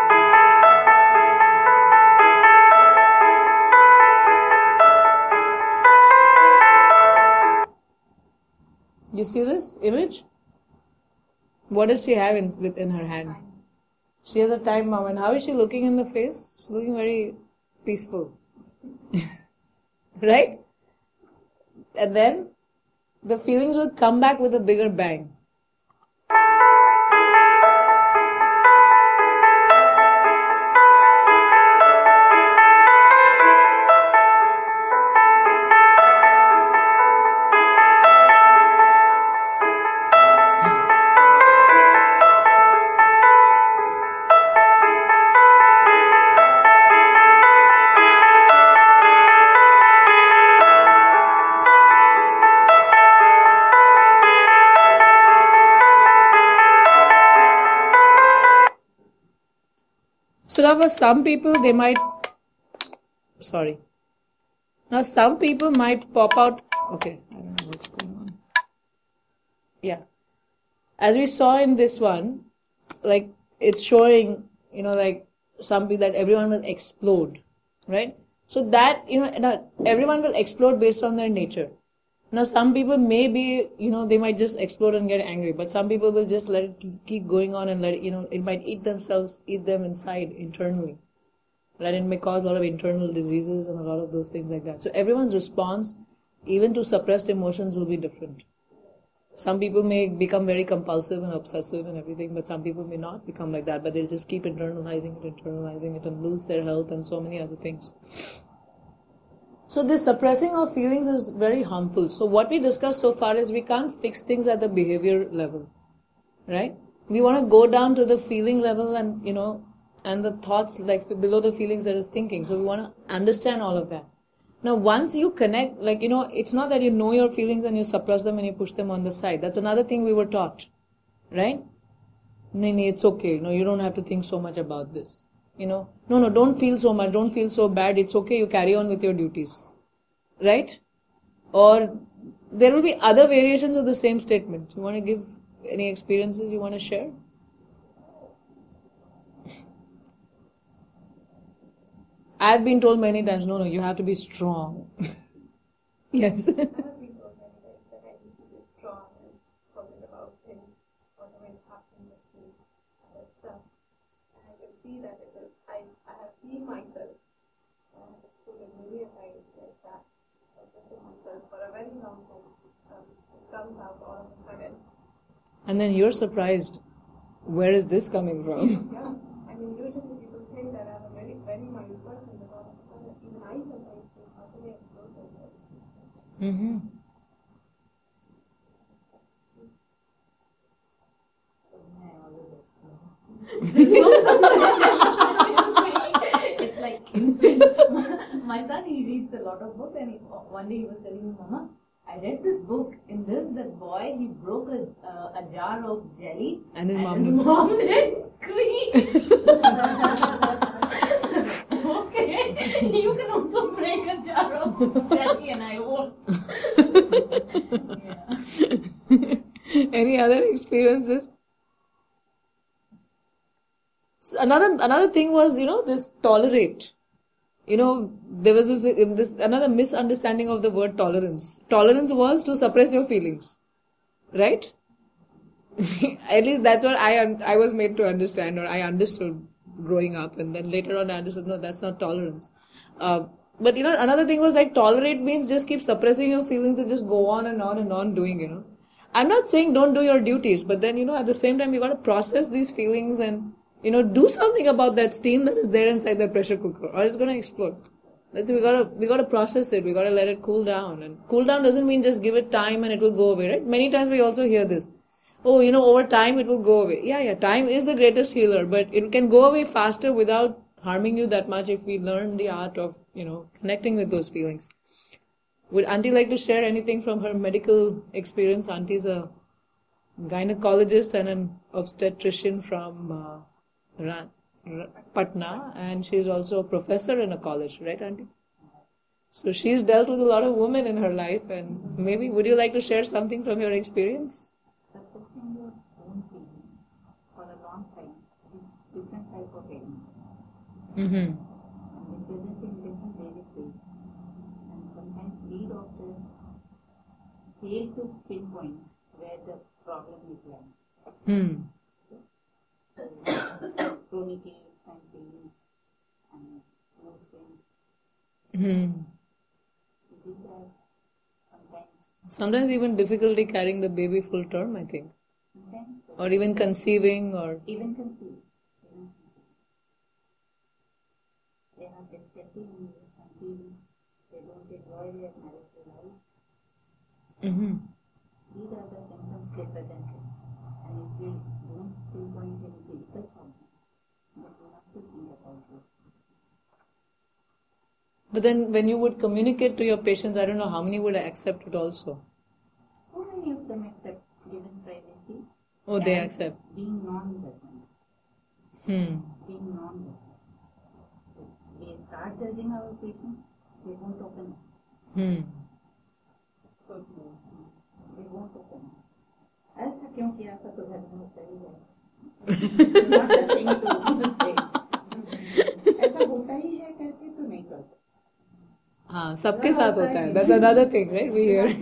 You see this image? What does she have in her hand? She has a time bomb. And how is she looking in the face? She's looking very peaceful. Right? And then the feelings will come back with a bigger bang. So now for some people, they might, Now, some people might pop out. Okay, I don't know what's going on. Yeah. As we saw in this one, like it's showing, like some people that everyone will explode, right? So that, everyone will explode based on their nature. Now, some people may be, they might just explode and get angry, but some people will just let it keep going on and let it, it might eat them inside internally. Right? It may cause a lot of internal diseases and a lot of those things like that. So everyone's response, even to suppressed emotions, will be different. Some people may become very compulsive and obsessive and everything, but some people may not become like that, but they'll just keep internalizing it and lose their health and so many other things. So this suppressing of feelings is very harmful. So what we discussed so far is we can't fix things at the behavior level, right? We want to go down to the feeling level and, and the thoughts, like below the feelings there is thinking. So we want to understand all of that. Now, once you connect, it's not that you know your feelings and you suppress them and you push them on the side. That's another thing we were taught, right? No, it's okay. No, you don't have to think so much about this. No, don't feel so much. Don't feel so bad. It's okay. You carry on with your duties, right? Or there will be other variations of the same statement. You want to give any experiences you want to share? I've been told many times, no, you have to be strong. Yes. I've been told many times that I need to be strong and forget about things, whatever is happening with me, other stuff. And I can see that because I have seen myself, in million times like that, myself for a very long time. It comes out all of a sudden. And then you're surprised, where is this coming from? Yeah, I mean, usually people think that I'm a very, very mild person, but all of a sudden, even I sometimes think, how can I explode myself? Mm-hmm. It's like my son, he reads a lot of books, and one day he was telling me, Mama, I read this book. In this, that boy, he broke a jar of jelly, And his mom didn't scream. Okay, you can also break a jar of jelly, and I won't. Yeah. Any other experiences? So another thing was, this tolerate. There was this another misunderstanding of the word tolerance. Tolerance was to suppress your feelings, right? At least that's what I was made to understand, or I understood growing up, and then later on I understood, no, that's not tolerance. But another thing was like tolerate means just keep suppressing your feelings and just go on and on and on doing. I'm not saying don't do your duties, but then at the same time you got to process these feelings and do something about that steam that is there inside that pressure cooker, or it's going to explode. We gotta process it. We gotta let it cool down. And cool down doesn't mean just give it time and it will go away, right? Many times we also hear this. Oh, over time it will go away. Yeah, time is the greatest healer, but it can go away faster without harming you that much if we learn the art of, connecting with those feelings. Would Auntie like to share anything from her medical experience? Auntie's a gynecologist and an obstetrician from Patna, and she's also a professor in a college, right, Auntie? So she's dealt with a lot of women in her life, and maybe would you like to share something from your experience? Suppressing your own feelings for a long time with different type of ailments. Mm-hmm. And it presents in different various ways. And sometimes we doctors fail to pinpoint where the problem is lying. Chronic aches and pains and mood swings. These are Sometimes even difficulty carrying the baby full term, I think. sometimes Or even conceiving, or... even conceive. They have difficulty in conceiving. They don't enjoy their marital life. Mm-hmm. These are the symptoms they presented. And if we don't pinpoint any physical problem, then we have to think about it. But then when you would communicate to your patients, I don't know how many would accept it also. So many of them accept given privacy. Oh, they and accept. Being non-judgment. Being non-judgment. If we start judging our patients, they won't open up. So true. We won't open. ऐसा क्यों किया, ऐसा तो घर में होता ही है. It's not a thing to say. ऐसा होता ही है करके तो नहीं करते. हाँ, सबके साथ होता है. That's another thing, right? We hear.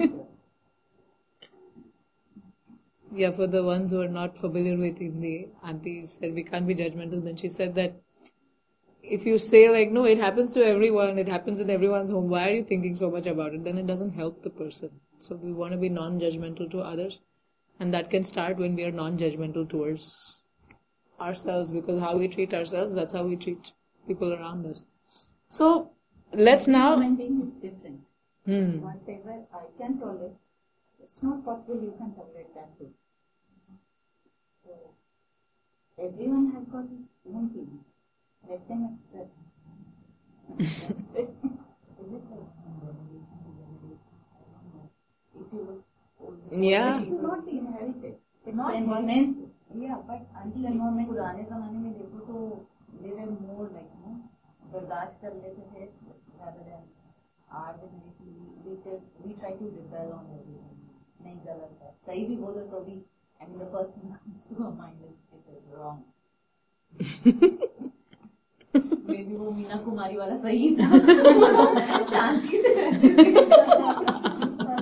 Yeah, for the ones who are not familiar with Hindi, auntie said we can't be judgmental. Then she said that if you say like, no, it happens to everyone, it happens in everyone's home, why are you thinking so much about it? Then it doesn't help the person. So we want to be non-judgmental to others. And that can start when we are non-judgmental towards ourselves, because how we treat ourselves, that's how we treat people around us. So let's now... Human being is different. Whatever I can tolerate, it's not possible you can tolerate that too. So everyone has got his own feelings. Let them express. That's it. If you look, Yeah. it should not be inherited. It's environment. Yeah, but until environment पुराने ज़माने में देखो तो they were more like बर्दाश्त कर लेते थे rather than our generation. We try to rebel on everything. नहीं गलत है. सही भी बोलो तो भी, I mean, the first thing that comes to our mind is it is wrong. Maybe वो मीना कुमारी वाला सही था. शांति से रहते थे.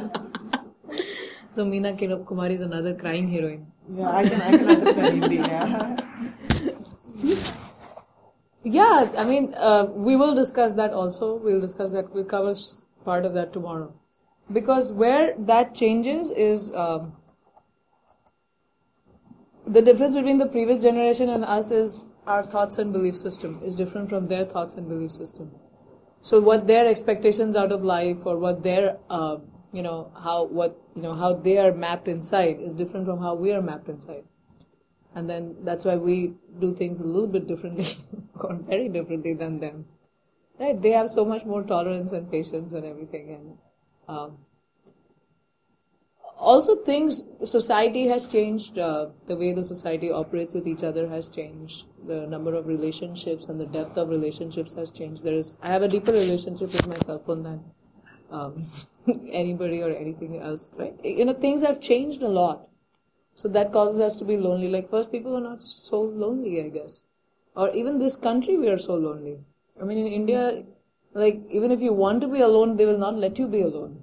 So Meena Kumari is another crying heroine. Yeah, I can understand Hindi. Yeah. Yeah, I mean, we will discuss that also. We'll discuss that. We'll cover part of that tomorrow. Because where that changes is the difference between the previous generation and us is our thoughts and belief system is different from their thoughts and belief system. So what their expectations out of life or what their how they are mapped inside is different from how we are mapped inside. And then that's why we do things a little bit differently or very differently than them. Right? They have so much more tolerance and patience and everything. And also society has changed, the way the society operates with each other has changed. The number of relationships and the depth of relationships has changed. I have a deeper relationship with my cell phone than anybody or anything else, right? Things have changed a lot. So that causes us to be lonely. Like first people were not so lonely, I guess. Or even this country we are so lonely. I mean in India, like even if you want to be alone, they will not let you be alone.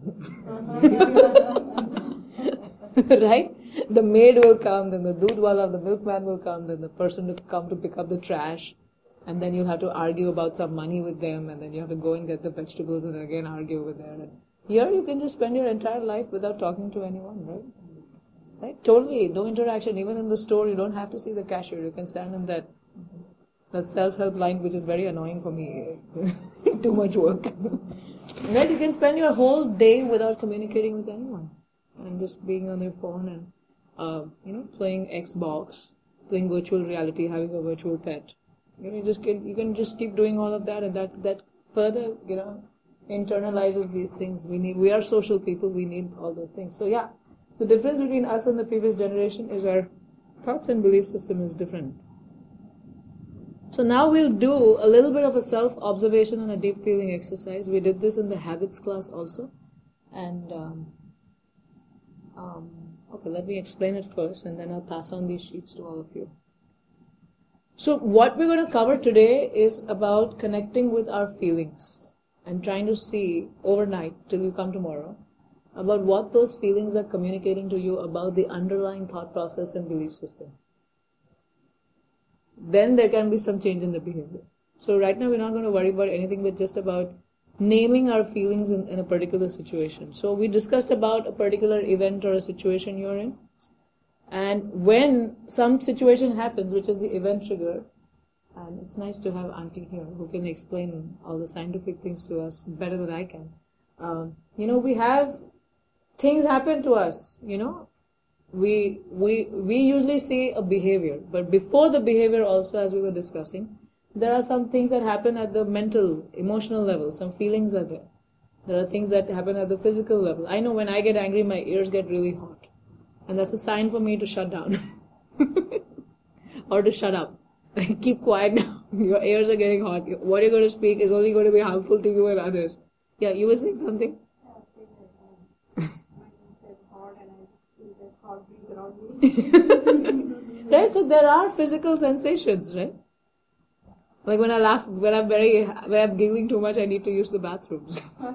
Right? The maid will come, then the doodwala, the milkman will come, then the person will come to pick up the trash. And then you have to argue about some money with them, and then you have to go and get the vegetables and again argue with them. And here you can just spend your entire life without talking to anyone, right? Right? Totally, no interaction. Even in the store, you don't have to see the cashier. You can stand in that self-help line, which is very annoying for me. Too much work. Right? You can spend your whole day without communicating with anyone. And just being on your phone and, playing Xbox, playing virtual reality, having a virtual pet. You can just keep doing all of that, and that further, internalizes these things. We are social people. We need all those things. So yeah, the difference between us and the previous generation is our thoughts and belief system is different. So now we'll do a little bit of a self-observation and a deep feeling exercise. We did this in the habits class also, and okay, let me explain it first, and then I'll pass on these sheets to all of you. So what we're going to cover today is about connecting with our feelings and trying to see overnight till you come tomorrow about what those feelings are communicating to you about the underlying thought process and belief system. Then there can be some change in the behavior. So right now we're not going to worry about anything but just about naming our feelings in a particular situation. So we discussed about a particular event or a situation you're in. And when some situation happens, which is the event trigger, and it's nice to have Auntie here who can explain all the scientific things to us better than I can. We have things happen to us, We usually see a behavior, but before the behavior also, as we were discussing, there are some things that happen at the mental, emotional level, some feelings are there. There are things that happen at the physical level. I know when I get angry, my ears get really hot. And that's a sign for me to shut down. Or to shut up. Keep quiet now. Your ears are getting hot. What you're going to speak is only going to be harmful to you and others. Yeah, you were saying something? Right, so there are physical sensations, right? Like when I laugh, when I'm giggling too much, I need to use the bathroom.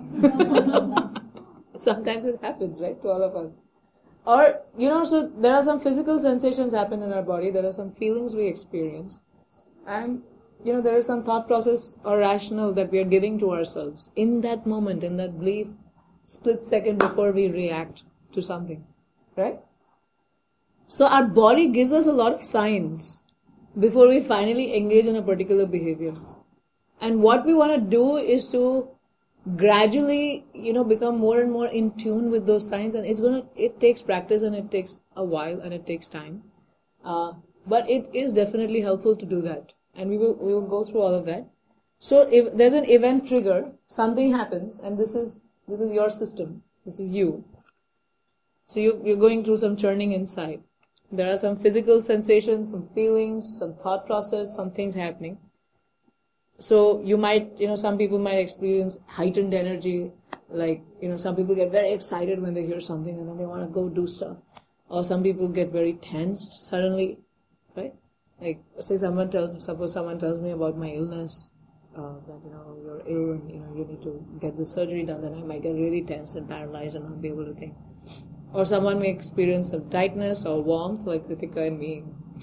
Sometimes it happens, right, to all of us. Or, so there are some physical sensations happen in our body, there are some feelings we experience. And, there is some thought process or rationale that we are giving to ourselves in that moment, in that brief split second before we react to something, right? So our body gives us a lot of signs before we finally engage in a particular behavior. And what we want to do is to gradually, become more and more in tune with those signs. And it takes practice and it takes a while and it takes time. But it is definitely helpful to do that. And we will go through all of that. So if there's an event trigger, something happens, and this is your system. This is you. So you're going through some churning inside. There are some physical sensations, some feelings, some thought process, some things happening. So you might, some people might experience heightened energy, like, some people get very excited when they hear something and then they want to go do stuff. Or some people get very tensed suddenly, right? Like, suppose someone tells me about my illness, that, you're ill and, you need to get this surgery done, then I might get really tense and paralyzed and not be able to think. Or someone may experience some tightness or warmth, like Kritika and me.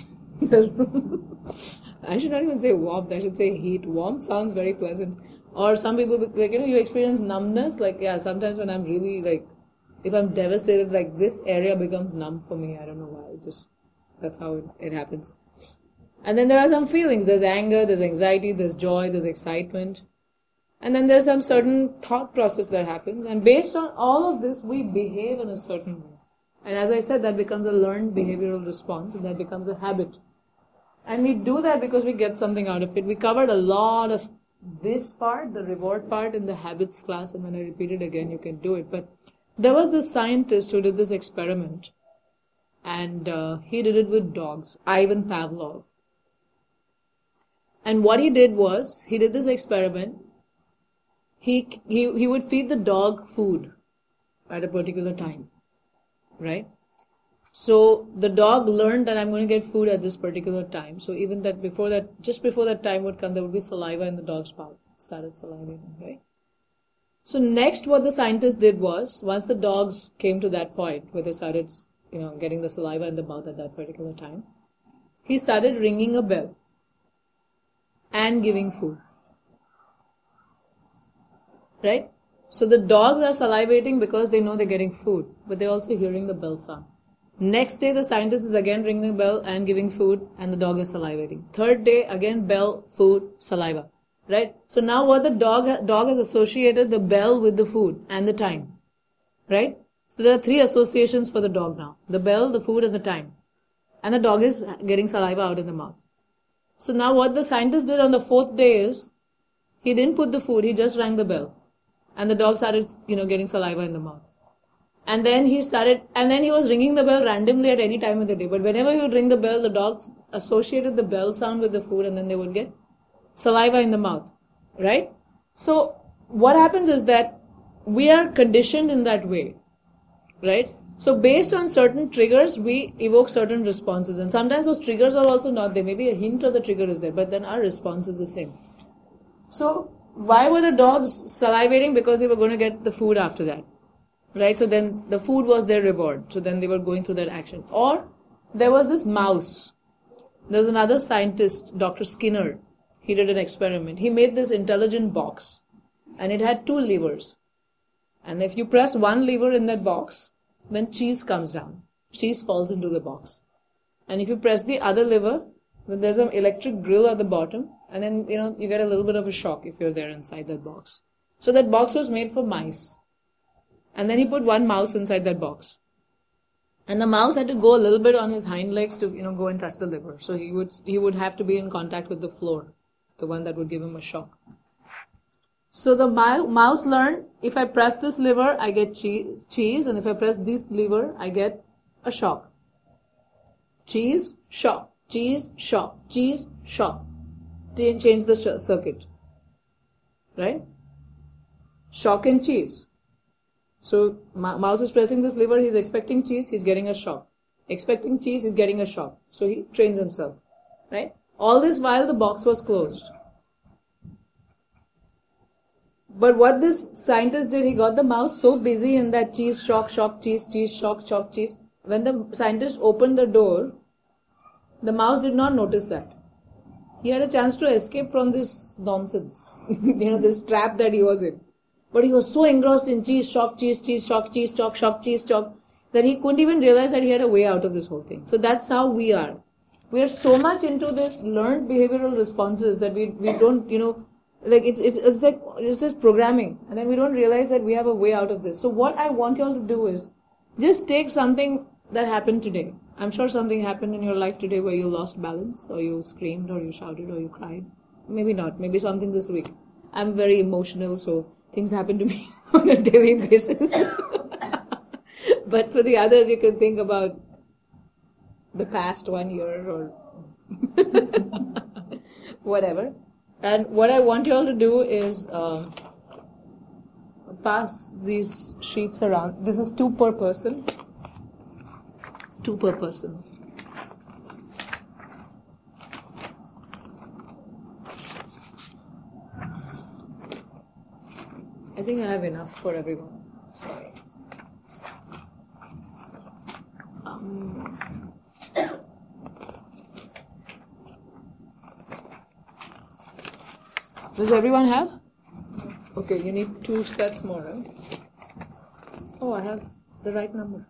I should not even say warmth, I should say heat. Warmth sounds very pleasant. Or some people, like, you experience numbness. Like, yeah, sometimes when I'm really, like, if I'm devastated, like, this area becomes numb for me. I don't know why. That's how it happens. And then there are some feelings. There's anger, there's anxiety, there's joy, there's excitement. And then there's some certain thought process that happens. And based on all of this, we behave in a certain way. And as I said, that becomes a learned behavioral response, and that becomes a habit. And we do that because we get something out of it. We covered a lot of this part, the reward part, in the habits class. And when I repeat it again, you can do it. But there was this scientist who did this experiment. And he did it with dogs, Ivan Pavlov. And what he did was, he did this experiment. He would feed the dog food at a particular time, right? So the dog learned that I'm going to get food at this particular time. So even just before that time would come, there would be saliva in the dog's mouth. Started salivating, right? So next, what the scientist did was, once the dogs came to that point where they started, getting the saliva in the mouth at that particular time, he started ringing a bell and giving food. Right? So the dogs are salivating because they know they're getting food, but they're also hearing the bell sound. Next day, the scientist is again ringing the bell and giving food, and the dog is salivating. Third day, again bell, food, saliva. Right? So now what the dog has associated the bell with the food and the time. Right? So there are 3 associations for the dog now. The bell, the food, and the time. And the dog is getting saliva out in the mouth. So now what the scientist did on the 4th day is, he didn't put the food, he just rang the bell. And the dog started, getting saliva in the mouth. And then he was ringing the bell randomly at any time of the day. But whenever he would ring the bell, the dogs associated the bell sound with the food, and then they would get saliva in the mouth. Right? So what happens is that we are conditioned in that way. Right? So based on certain triggers, we evoke certain responses. And sometimes those triggers are also not there. Maybe a hint of the trigger is there, but then our response is the same. So why were the dogs salivating? Because they were going to get the food after that. Right? So then the food was their reward. So then they were going through that action. Or there was this mouse. There's another scientist, Dr. Skinner. He did an experiment. He made this intelligent box. And it had 2 levers. And if you press one lever in that box, then cheese comes down. Cheese falls into the box. And if you press the other lever, then there's an electric grill at the bottom. And then, you get a little bit of a shock if you're there inside that box. So that box was made for mice. And then he put one mouse inside that box. And the mouse had to go a little bit on his hind legs to, go and touch the lever. So he would have to be in contact with the floor, the one that would give him a shock. So the mouse learned, if I press this lever, I get cheese. And if I press this lever, I get a shock. Cheese, shock. Cheese, shock. Cheese, shock. Change the circuit. Right? shock and cheese. So mouse is pressing this lever, he's expecting cheese, he's getting a shock. Expecting cheese, he's getting a shock. So he trains himself, right? All this while the box was closed. But what this scientist did, he got the mouse so busy in that cheese, shock, cheese, shock, cheese. When the scientist opened the door, the mouse did not notice that. He had a chance to escape from this nonsense, this trap that he was in. But he was so engrossed in cheese, shock, shock, cheese, shock, that he couldn't even realize that he had a way out of this whole thing. So that's how we are. We are so much into this learned behavioral responses that we don't, it's just programming. And then we don't realize that we have a way out of this. So what I want you all to do is just take something that happened today. I'm sure something happened in your life today where you lost balance, or you screamed, or you shouted, or you cried. Maybe not. Maybe something this week. I'm very emotional, so things happen to me on a daily basis. But for the others, you can think about the past 1 year or whatever. And what I want you all to do is pass these sheets around. This is 2 per person. 2 per person. I think I have enough for everyone. Sorry. Does everyone have? Okay, you need 2 sets more, right? Oh, I have the right number.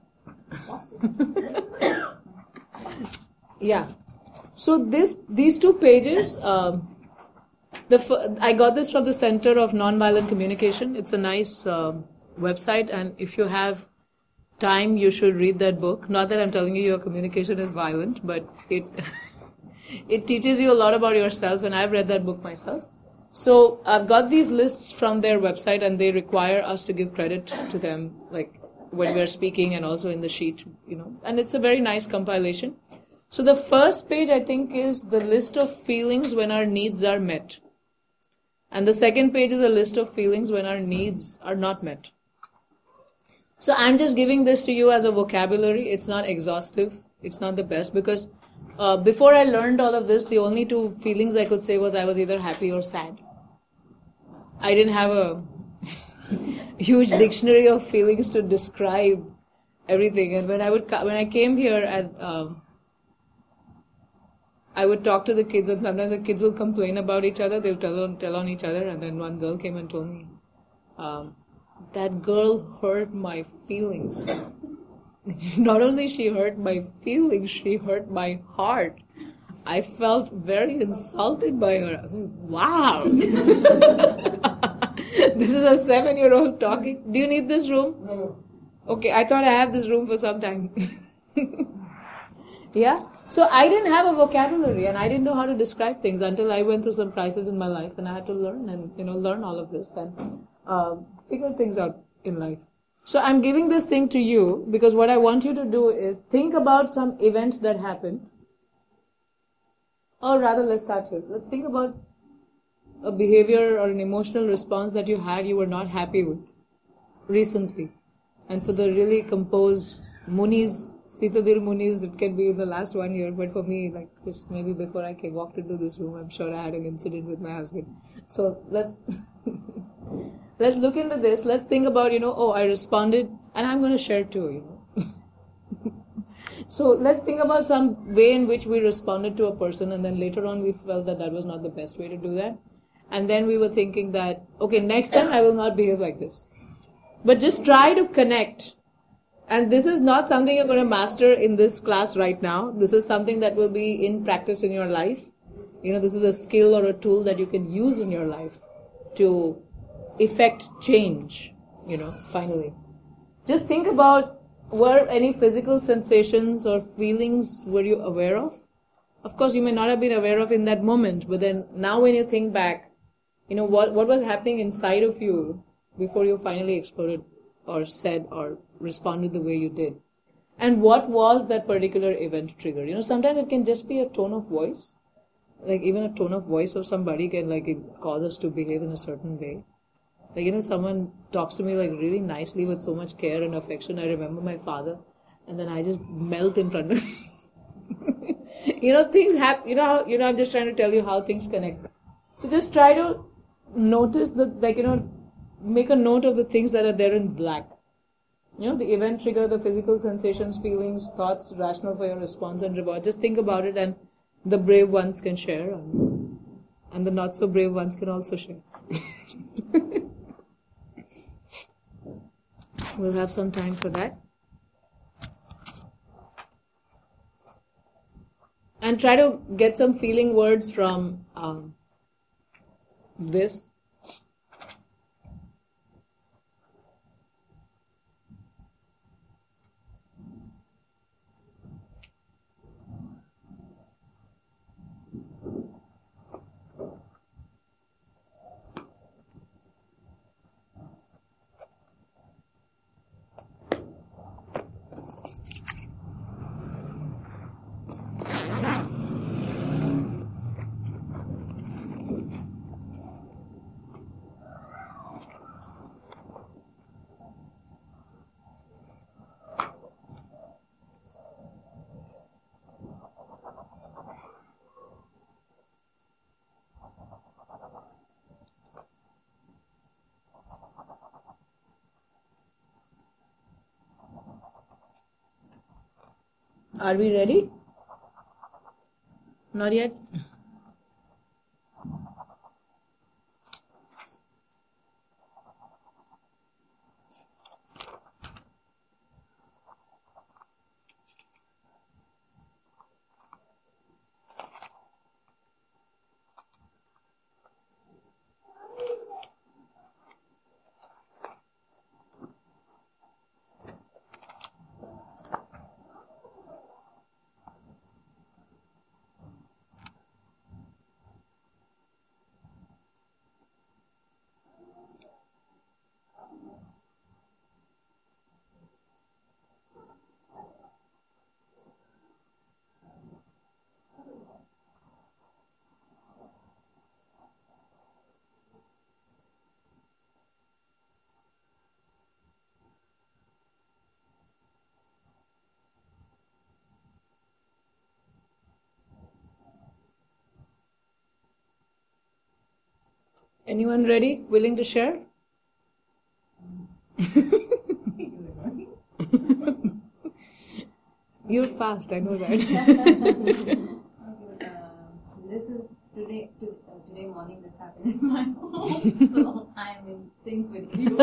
Yeah. So these 2 pages, I got this from the Center of Nonviolent Communication. It's a nice website, and if you have time, you should read that book. Not that I'm telling you your communication is violent, but it teaches you a lot about yourself, and I've read that book myself. So I've got these lists from their website, and they require us to give credit to them, like when we're speaking and also in the sheet, and it's a very nice compilation. So the first page, I think, is the list of feelings when our needs are met. And the second page is a list of feelings when our needs are not met. So I'm just giving this to you as a vocabulary. It's not exhaustive. It's not the best, because before I learned all of this, the only 2 feelings I could say was I was either happy or sad. I didn't have a huge dictionary of feelings to describe everything. And when I came here, and I would talk to the kids, and sometimes the kids will complain about each other. They'll tell on each other. And then one girl came and told me, that girl hurt my feelings. Not only she hurt my feelings, she hurt my heart. I felt very insulted by her. Wow. This is a 7-year-old talking. Do you need this room? No. Okay, I thought I have this room for some time. Yeah? So I didn't have a vocabulary, and I didn't know how to describe things until I went through some crisis in my life, and I had to learn and, learn all of this, then figure things out in life. So I'm giving this thing to you because what I want you to do is think about some events that happened. Or rather, let's start here. Let's think about a behavior or an emotional response that you had you were not happy with recently. And for the really composed Munis, Sthitadir Munis, it can be in the last 1 year, but for me, like just maybe before I walked into this room, I'm sure I had an incident with my husband. So let's look into this. Let's think about, I responded, and I'm going to share too, So let's think about some way in which we responded to a person, and then later on we felt that was not the best way to do that. And then we were thinking that, okay, next time I will not behave like this. But just try to connect. And this is not something you're going to master in this class right now. This is something that will be in practice in your life. This is a skill or a tool that you can use in your life to effect change, finally. Just think about, were any physical sensations or feelings were you aware of? Of course, you may not have been aware of in that moment, but then now when you think back, what was happening inside of you before you finally exploded or said or responded the way you did? And what was that particular event trigger? Sometimes it can just be a tone of voice. Like even a tone of voice of somebody can cause us to behave in a certain way. Like, someone talks to me like really nicely with so much care and affection. I remember my father, and then I just melt in front of him. Things happen. I'm just trying to tell you how things connect. So just try to notice that, make a note of the things that are there in black. The event trigger, the physical sensations, feelings, thoughts, rational for your response and reward. Just think about it, and the brave ones can share, and the not so brave ones can also share. We'll have some time for that. And try to get some feeling words from this. Are we ready? Not yet? Anyone ready? Willing to share? You're fast, I know that. This is today morning. This happened in my home, so I am in sync with you.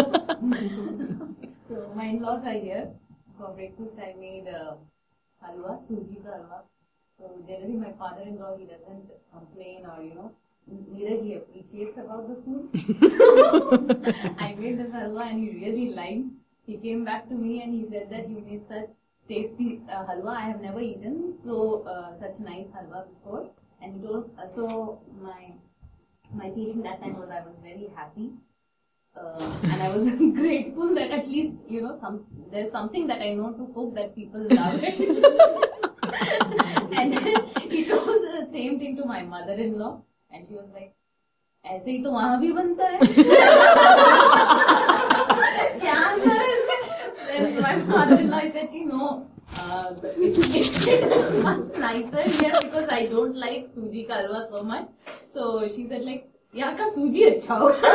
So my in-laws are here. For breakfast, I made halwa, suji ka halwa. So generally, my father-in-law, he doesn't complain or neither he appreciates about the food. So I made this halwa and he really liked. He came back to me and he said that you made such tasty halwa. I have never eaten such nice halwa before. And he told so my feeling that time was I was very happy. And I was grateful that at least there's something that I know to cook that people love it. And then he told the same thing to my mother-in-law. And she was like, ऐसे ही तो वहाँ भी बनता है. क्या अंतर है इसमें? Then my mother-in-law said, no, it's much nicer here because I don't like suji ka halwa so much. So she said like, यहाँ का सूजी अच्छा होगा.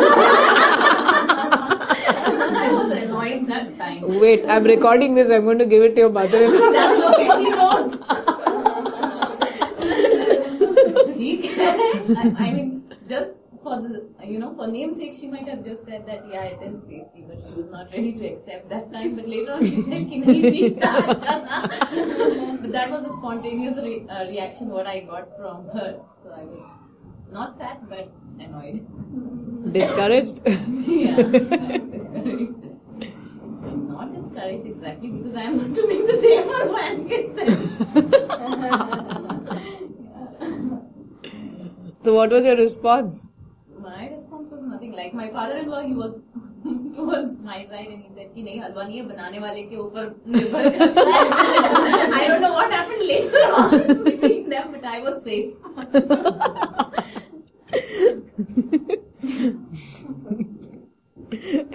I was annoyed that time. Wait, I'm recording this. I'm going to give it to your mother-in-law. That's okay, she knows. I mean, just for the for namesake, she might have just said that yeah, it is tasty, but she was not ready to accept that time. But later on, she said, "Ki nahi theek tha, acha tha." But that was a spontaneous reaction what I got from her. So I was not sad, but annoyed. Discouraged? Yeah, discouraged. Not discouraged exactly because I am going to make the same one and get them. So what was your response? My response was nothing. Like my father-in-law, he was towards my side and he said कि नहीं हलवा नहीं है बनाने वाले के ऊपर निर्भर करता है. I don't know what happened later on between them, but I was safe.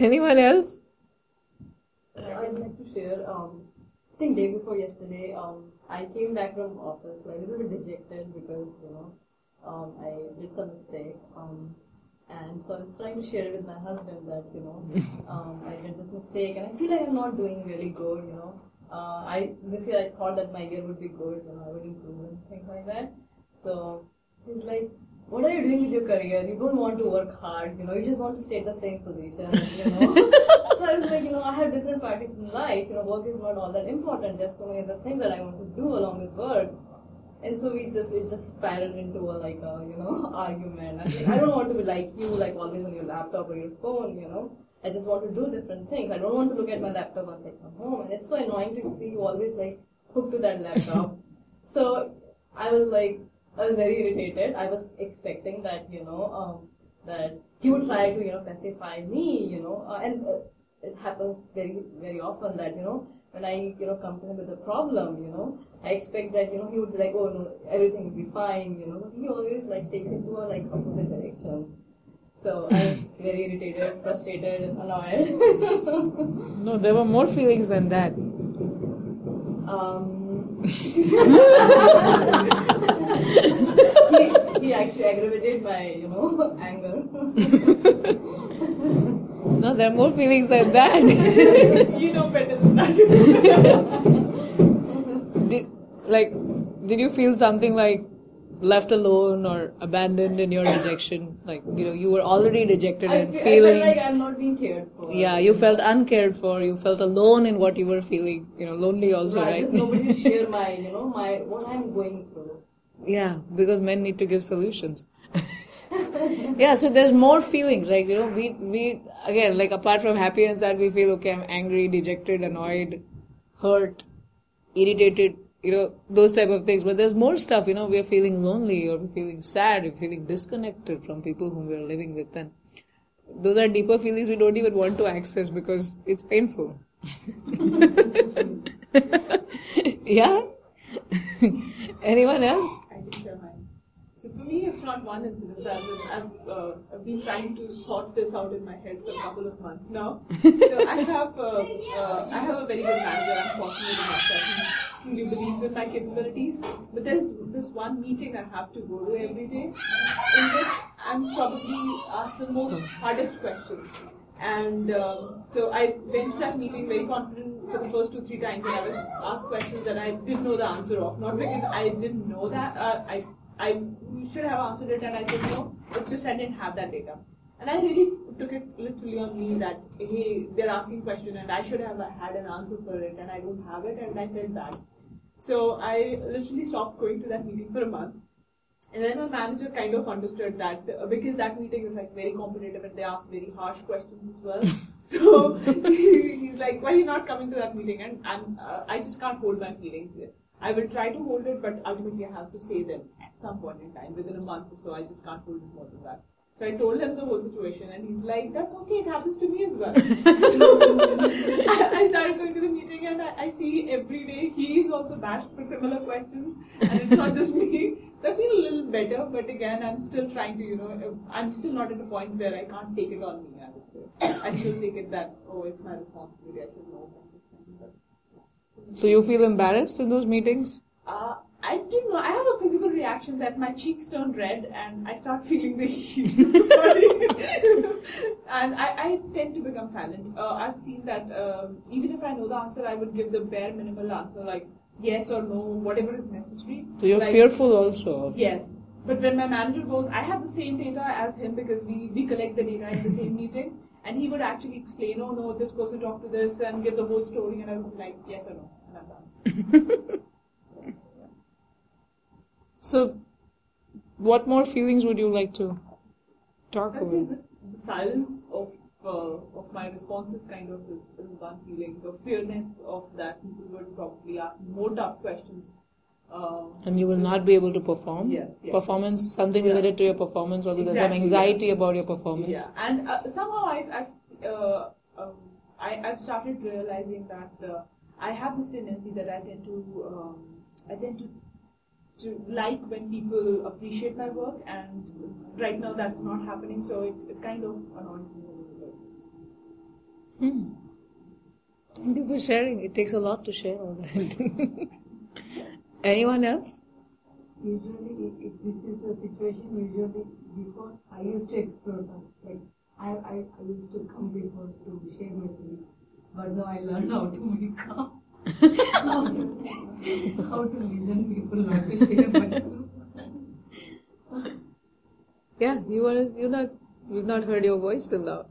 Anyone else? I'd like to share, I think day before yesterday, I came back from office like a little bit dejected because, I did some mistake. And so I was trying to share it with my husband that, I did this mistake and I feel like I'm not doing really good, this year I thought that my year would be good, I would improve and things like that. So he's like, what are you doing with your career? You don't want to work hard, you just want to stay at the same position, So I was like, I have different parties in life, work is not all that important. There's so many other things that I want to do along with work. And so it just spiraled into a argument. I mean, I don't want to be like you, like always on your laptop or your phone, I just want to do different things. I don't want to look at my laptop and take my home. And it's so annoying to see you always like hooked to that laptop. So I was very irritated. I was expecting that, that he would try to, pacify me, and it happens very, very often that, when I, come to him with a problem, I expect that, he would be like, oh no, everything will be fine, but he always takes it to a opposite direction. So I was very irritated, frustrated, and annoyed. No, there were more feelings than that. He actually aggravated my, anger. No, there are more feelings than that. You know better than that. Did you feel something like left alone or abandoned in your rejection? Like, you were already dejected and feeling... I felt like I'm not being cared for. Yeah, you felt uncared for, you felt alone in what you were feeling, lonely also, right? Just nobody to share my, what I'm going through. Yeah, because men need to give solutions. Yeah, so there's more feelings, right? We again, apart from happy and sad, we feel, okay, I'm angry, dejected, annoyed, hurt, irritated, those type of things. But there's more stuff, we are feeling lonely, or we're feeling sad, we're feeling disconnected from people whom we're living with. And those are deeper feelings we don't even want to access because it's painful. Yeah? Anyone else? I can share mine. So for me, it's not one incident. I've been trying to sort this out in my head for a couple of months now. So I have a very good manager. I'm fortunate enough that he truly believes in my capabilities. But there's this one meeting I have to go to every day, in which I'm probably asked the most hardest questions. And so I went to that meeting very confident for the first 2-3 times, and I was asked questions that I didn't know the answer of. Not because I didn't know that, I should have answered it and I didn't know, it's just I didn't have that data. And I really took it literally on me that, hey, they're asking a question and I should have had an answer for it and I don't have it, and I felt bad. So I literally stopped going to that meeting for a month. And then my manager kind of understood that because that meeting is very competitive and they ask very harsh questions as well. So he's like, why are you not coming to that meeting? And I just can't hold my feelings. I will try to hold it, but ultimately I have to say them at some point in time. Within a month or so, I just can't hold it more than that. So I told him the whole situation and he's like, that's okay, it happens to me as well. So I started going to the meeting and I see every day he is also bashed for similar questions and it's not just me. So I feel a little better, but again, I'm still trying to, I'm still not at a point where I can't take it on me, I would say. I still take it that, oh, it's my responsibility, I should know. So you feel embarrassed in those meetings? I don't know. I have a physical reaction that my cheeks turn red and I start feeling the heat. And I tend to become silent. I've seen that even if I know the answer, I would give the bare minimal answer like yes or no, whatever is necessary. So you're fearful also? Yes. But when my manager goes, I have the same data as him because we collect the data in the same meeting. And he would actually explain, oh no, this person talked to this and give the whole story. And I would be like, yes or no. And I'm done. So, what more feelings would you like to talk I about? think the silence of my responses kind of is one feeling. The fearness of that people would probably ask more tough questions. And you will not be able to perform? Yes. Performance, something related to your performance, also there's some anxiety about your performance. Yeah, and somehow I've started realizing that I have this tendency that I tend to like when people appreciate my work, and right now that's not happening, so it kind of annoys me a little bit. Thank you for sharing. It takes a lot to share all that. Anyone else? Usually, if this is the situation, usually before I used to explore first. Like I used to come before to share my feelings, but now I learned how to be calm, how to listen people, not to share myself. Yeah, you've not heard your voice till now.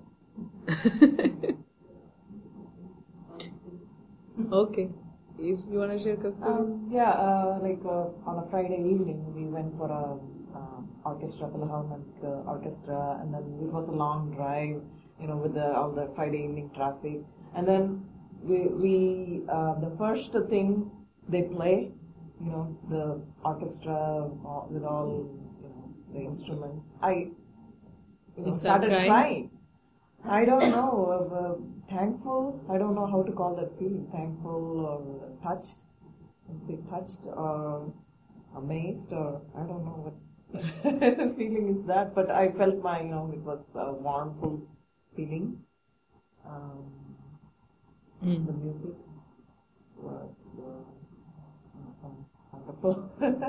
Okay. You want to share, Kasturi? On a Friday evening, we went for a orchestra, Philharmonic orchestra, and then it was a long drive, with all the Friday evening traffic. And then we the first thing they play, the orchestra with all, the instruments. I started crying. I don't know, thankful. I don't know how to call that feeling. Thankful or touched. Let's say touched or amazed, or I don't know what feeling is that. But I felt it was a warmful feeling. The music was wonderful.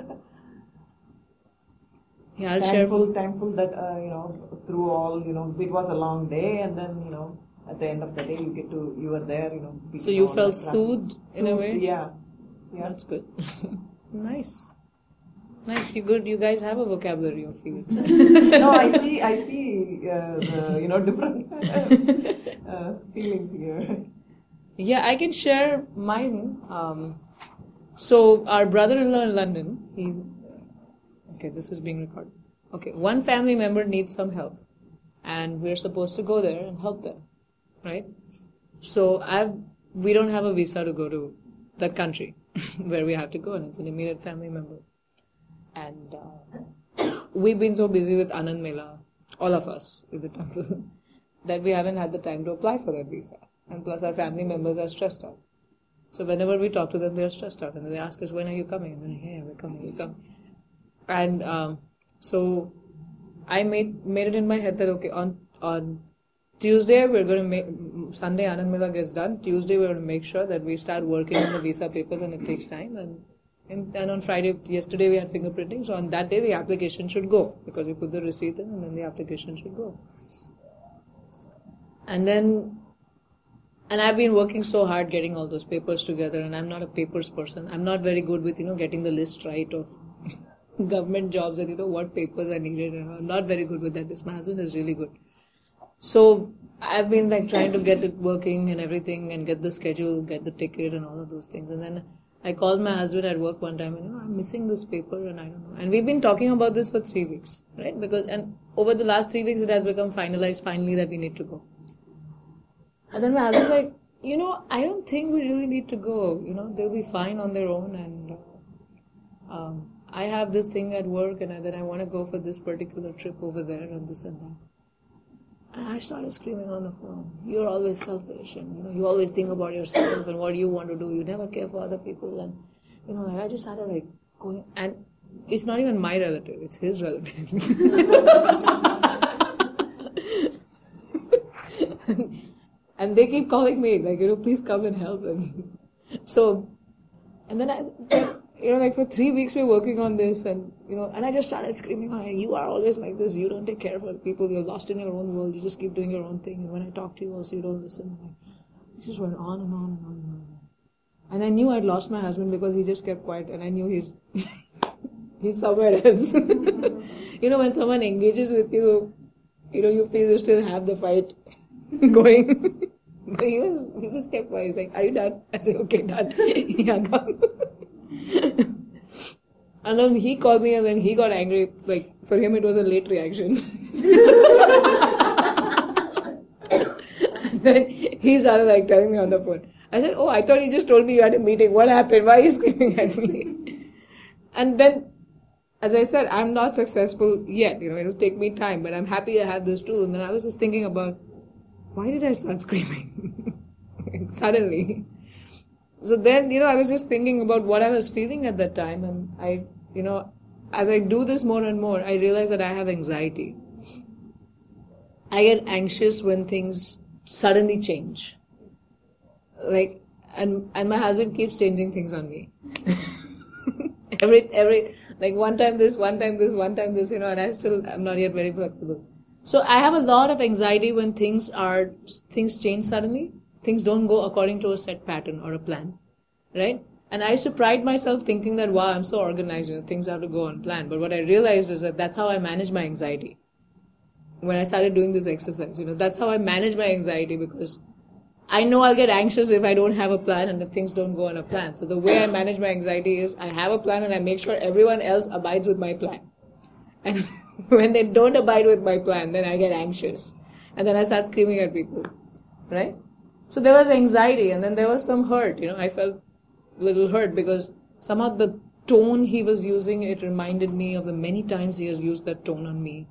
Yeah, I'll thankful that through all, it was a long day, and then at the end of the day you were there, so you felt soothed in a way. Yeah. That's good. Nice. You guys have a vocabulary of feelings. No, I see the different feelings here. Yeah, I can share mine. So our brother-in-law in London, okay, this is being recorded. Okay, one family member needs some help, and we're supposed to go there and help them, right? So we don't have a visa to go to that country where we have to go, and it's an immediate family member. And we've been so busy with Anand Mela, all of us in the temple, that we haven't had the time to apply for that visa. And plus our family members are stressed out. So whenever we talk to them, they're stressed out, and they ask us, when are you coming? And we're like, yeah, we're coming. And so I made it in my head that, okay, on Tuesday we're going to make, Sunday Anand Mela gets done, Tuesday we're going to make sure that we start working on the visa papers, and it takes time. And on Friday, yesterday we had fingerprinting, so on that day the application should go, because we put the receipt in and then the application should go. And I've been working so hard getting all those papers together, and I'm not a papers person. I'm not very good with, getting the list right of government jobs and, what papers are needed. And I'm not very good with that. My husband is really good. So I've been trying to get it working and everything, and get the schedule, get the ticket and all of those things. And then I called my husband at work one time, and I'm missing this paper, and I don't know. And we've been talking about this for 3 weeks, right? And over the last 3 weeks it has become finalized finally that we need to go. And then my husband's like, I don't think we really need to go. They'll be fine on their own. And I have this thing at work, and then I want to go for this particular trip over there and this and that. And I started screaming on the phone, you're always selfish, and you always think about yourself and what you want to do. You never care for other people. And I just started going, and it's not even my relative, it's his relative. And they keep calling me, please come and help. And so, and then for 3 weeks we're working on this, and I just started screaming, you are always like this, you don't take care of other people, you're lost in your own world, you just keep doing your own thing, and when I talk to you also you don't listen. This just went on and on and on and on. And I knew I'd lost my husband because he just kept quiet, and I knew he's somewhere else. When someone engages with you, you feel you still have the fight going. But he just kept quiet. He's like, are you done? I said, okay, done. He hung up. And then he called me, and then he got angry. For him it was a late reaction. And then he started telling me on the phone. I said, oh, I thought you just told me you had a meeting. What happened? Why are you screaming at me? And then, as I said, I'm not successful yet. It'll take me time, but I'm happy I have this tool. And then I was just thinking about, why did I start screaming? Suddenly. So then, I was just thinking about what I was feeling at that time. And I, as I do this more and more, I realize that I have anxiety. I get anxious when things suddenly change. Like, and my husband keeps changing things on me. every like one time this, and I'm not yet very flexible. So I have a lot of anxiety when things change suddenly. Things don't go according to a set pattern or a plan, right? And I used to pride myself thinking that, wow, I'm so organized, things have to go on plan. But what I realized is that that's how I manage my anxiety. When I started doing this exercise, that's how I manage my anxiety, because I know I'll get anxious if I don't have a plan and if things don't go on a plan. So the way I manage my anxiety is I have a plan and I make sure everyone else abides with my plan. And when they don't abide with my plan, then I get anxious. And then I start screaming at people, right? So there was anxiety, and then there was some hurt. I felt a little hurt because somehow the tone he was using, it reminded me of the many times he has used that tone on me.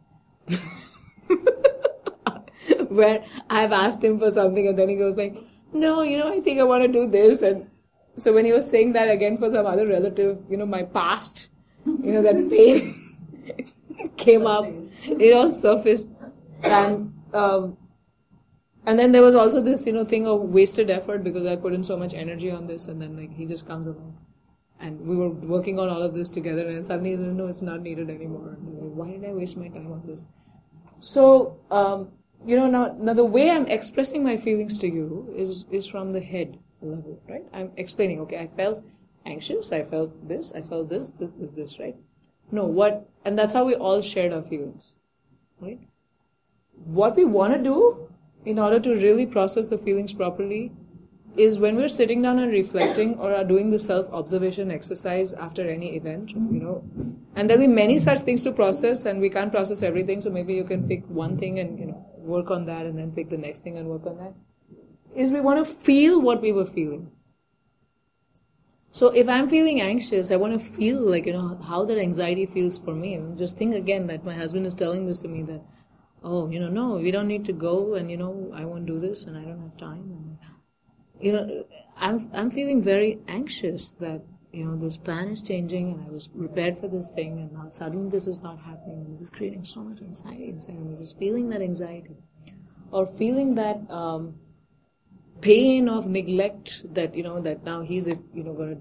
Where I've asked him for something and then he goes like, no, I think I want to do this. And so when he was saying that again for some other relative, my past, that pain came up, it all surfaced. And then there was also this, thing of wasted effort because I put in so much energy on this, and then he just comes along. And we were working on all of this together, and suddenly, no, it's not needed anymore. And why did I waste my time on this? So, now the way I'm expressing my feelings to you is from the head level, right? I'm explaining, okay, I felt anxious, I felt this, right? No, and that's how we all shared our feelings, right? What we want to do in order to really process the feelings properly is when we're sitting down and reflecting or are doing the self-observation exercise after any event, and there'll be many such things to process, and we can't process everything, so maybe you can pick one thing and, work on that, and then pick the next thing and work on that, is we want to feel what we were feeling. So if I'm feeling anxious, I want to feel like, how that anxiety feels for me. And just think again that my husband is telling this to me that, oh, no, we don't need to go, and, I won't do this, and I don't have time. And, I'm feeling very anxious that, this plan is changing, and I was prepared for this thing, and now suddenly this is not happening, and this is creating so much anxiety inside of me. Just feeling that anxiety, or feeling that pain of neglect that, that now he's, going to,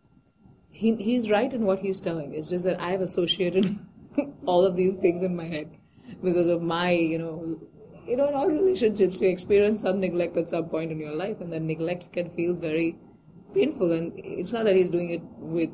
he's right in what he's telling. It's just that I've associated all of these things in my head because of my, in all relationships, you experience some neglect at some point in your life, and that neglect can feel very painful. And it's not that he's doing it with,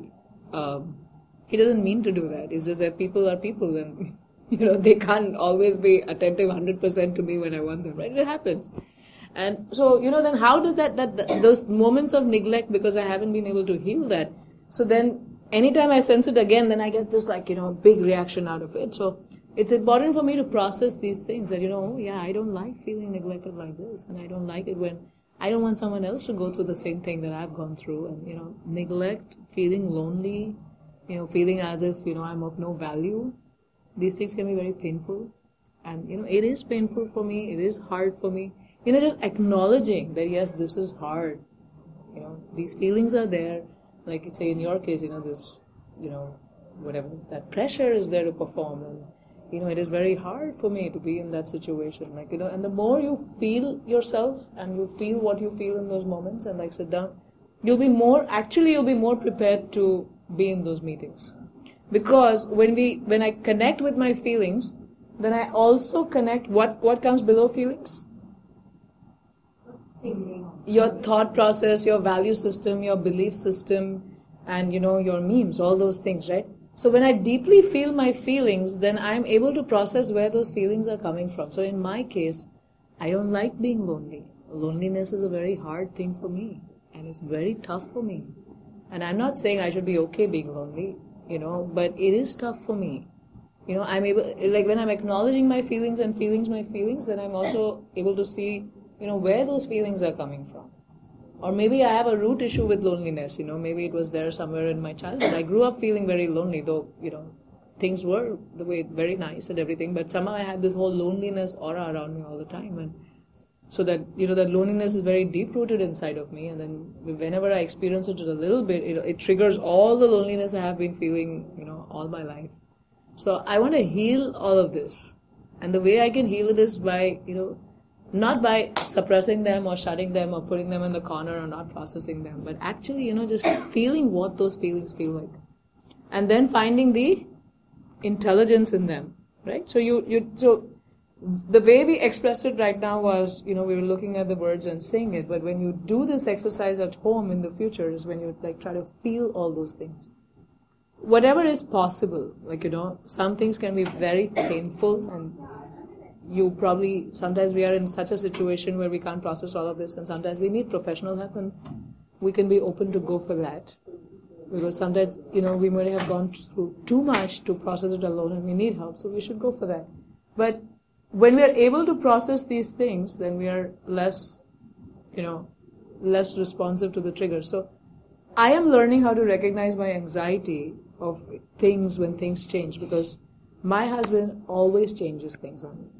he doesn't mean to do that. It's just that people are people, and, they can't always be attentive 100% to me when I want them, right? It happens. And so, then how did those moments of neglect, because I haven't been able to heal that, so then anytime I sense it again, then I get this big reaction out of it. So it's important for me to process these things that, I don't like feeling neglected like this, and I don't like it when I don't want someone else to go through the same thing that I've gone through. And, neglect, feeling lonely, feeling as if, I'm of no value. These things can be very painful. And, it is painful for me. It is hard for me. Just acknowledging that, yes, this is hard. These feelings are there. Like, say, in your case, this, whatever, that pressure is there to perform. And, it is very hard for me to be in that situation. Like, and the more you feel yourself and you feel what you feel in those moments and sit down, you'll be more prepared to be in those meetings. Because when I connect with my feelings, then I also connect what comes below feelings? Thinking. Your thought process, your value system, your belief system, and your memes, all those things, right? So when I deeply feel my feelings, then I'm able to process where those feelings are coming from. So in my case, I don't like being lonely. Loneliness is a very hard thing for me, and it's very tough for me. And I'm not saying I should be okay being lonely, but it is tough for me. I'm able, like when I'm acknowledging my feelings and my feelings, then I'm also able to see, where those feelings are coming from. Or maybe I have a root issue with loneliness, maybe it was there somewhere in my childhood. I grew up feeling very lonely, though, things were the way very nice and everything, but somehow I had this whole loneliness aura around me all the time. And so that, that loneliness is very deep rooted inside of me. And then whenever I experience it a little bit, it triggers all the loneliness I have been feeling, all my life. So I want to heal all of this. And the way I can heal it is by, Not by suppressing them or shutting them or putting them in the corner or not processing them, but actually, just feeling what those feelings feel like. And then finding the intelligence in them, right? So so the way we expressed it right now was, we were looking at the words and saying it, but when you do this exercise at home in the future is when you try to feel all those things. Whatever is possible, some things can be very painful, and sometimes we are in such a situation where we can't process all of this, and sometimes we need professional help, and we can be open to go for that. Because sometimes, we might have gone through too much to process it alone and we need help, so we should go for that. But when we are able to process these things, then we are less responsive to the triggers. So I am learning how to recognize my anxiety of things when things change, because my husband always changes things on me.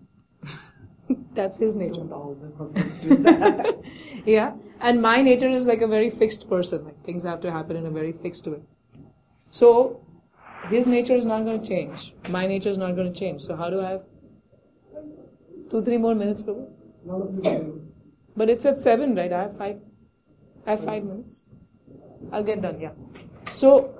That's his nature. All the husbands do that. Yeah. And my nature is like a very fixed person. Like things have to happen in a very fixed way. So his nature is not going to change. My nature is not going to change. So how do I have 2-3 more minutes, Prabhu? But it's at 7, right? I have 5 minutes. I'll get done, yeah. So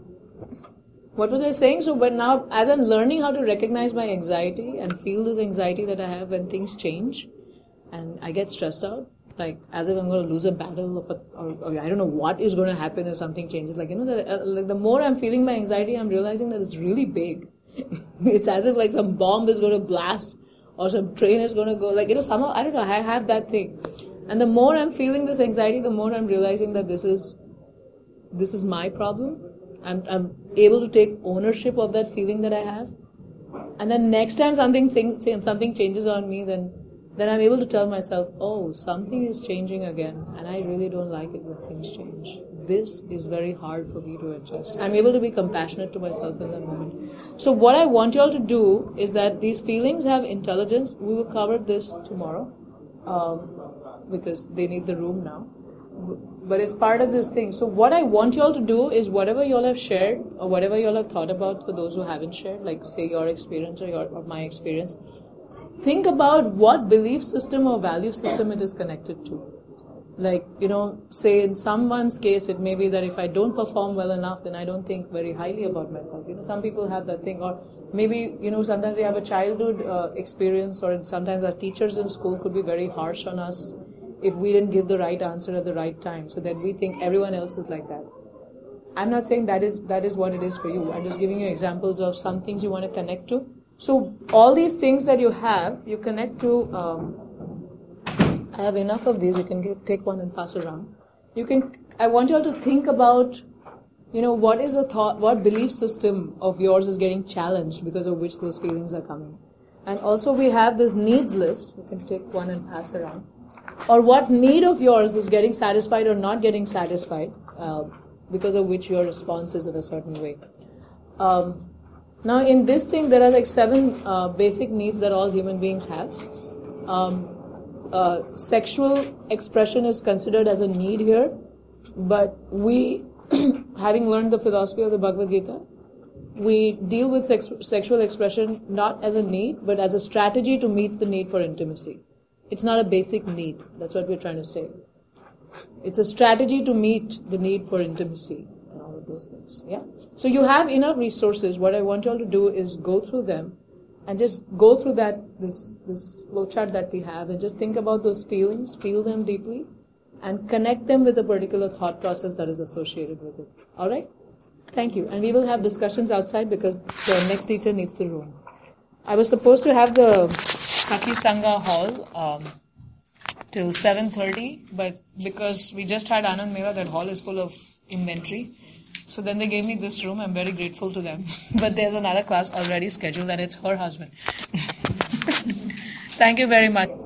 what was I saying? So when now, as I'm learning how to recognize my anxiety and feel this anxiety that I have when things change and I get stressed out, like as if I'm going to lose a battle or I don't know what is going to happen if something changes. The more I'm feeling my anxiety, I'm realizing that it's really big. It's as if like some bomb is going to blast or some train is going to go. Somehow, I don't know, I have that thing. And the more I'm feeling this anxiety, the more I'm realizing that this is my problem. I'm able to take ownership of that feeling that I have. And then next time something changes on me, then I'm able to tell myself, oh, something is changing again, and I really don't like it when things change. This is very hard for me to adjust. I'm able to be compassionate to myself in that moment. So what I want you all to do is that these feelings have intelligence. We will cover this tomorrow because they need the room now. But it's part of this thing. So what I want you all to do is whatever you all have shared or whatever you all have thought about for those who haven't shared, like say your experience or my experience, think about what belief system or value system it is connected to. Like, say in someone's case, it may be that if I don't perform well enough, then I don't think very highly about myself. Some people have that thing. Or maybe, sometimes we have a childhood experience, or sometimes our teachers in school could be very harsh on us if we didn't give the right answer at the right time, so that we think everyone else is like that. I'm not saying that is what it is for you. I'm just giving you examples of some things you want to connect to. So all these things that you connect to. I have enough of these. You can take one and pass around. I want you all to think about, what is the thought, what belief system of yours is getting challenged because of which those feelings are coming. And also we have this needs list. You can take one and pass around. Or what need of yours is getting satisfied or not getting satisfied because of which your response is in a certain way. Now in this thing there are like 7 basic needs that all human beings have. Sexual expression is considered as a need here, but we, having learned the philosophy of the Bhagavad Gita, we deal with sexual expression not as a need, but as a strategy to meet the need for intimacy. It's not a basic need. That's what we're trying to say. It's a strategy to meet the need for intimacy and all of those things. Yeah. So you have enough resources. What I want you all to do is go through them and just go through this flowchart that we have, and just think about those feelings, feel them deeply, and connect them with a particular thought process that is associated with it. All right? Thank you. And we will have discussions outside because the next teacher needs the room. I was supposed to have the Sakhi Sangha hall till 7:30, but because we just had Anand Meva, that hall is full of inventory. So then they gave me this room. I'm very grateful to them. But there's another class already scheduled, and it's her husband. Thank you very much.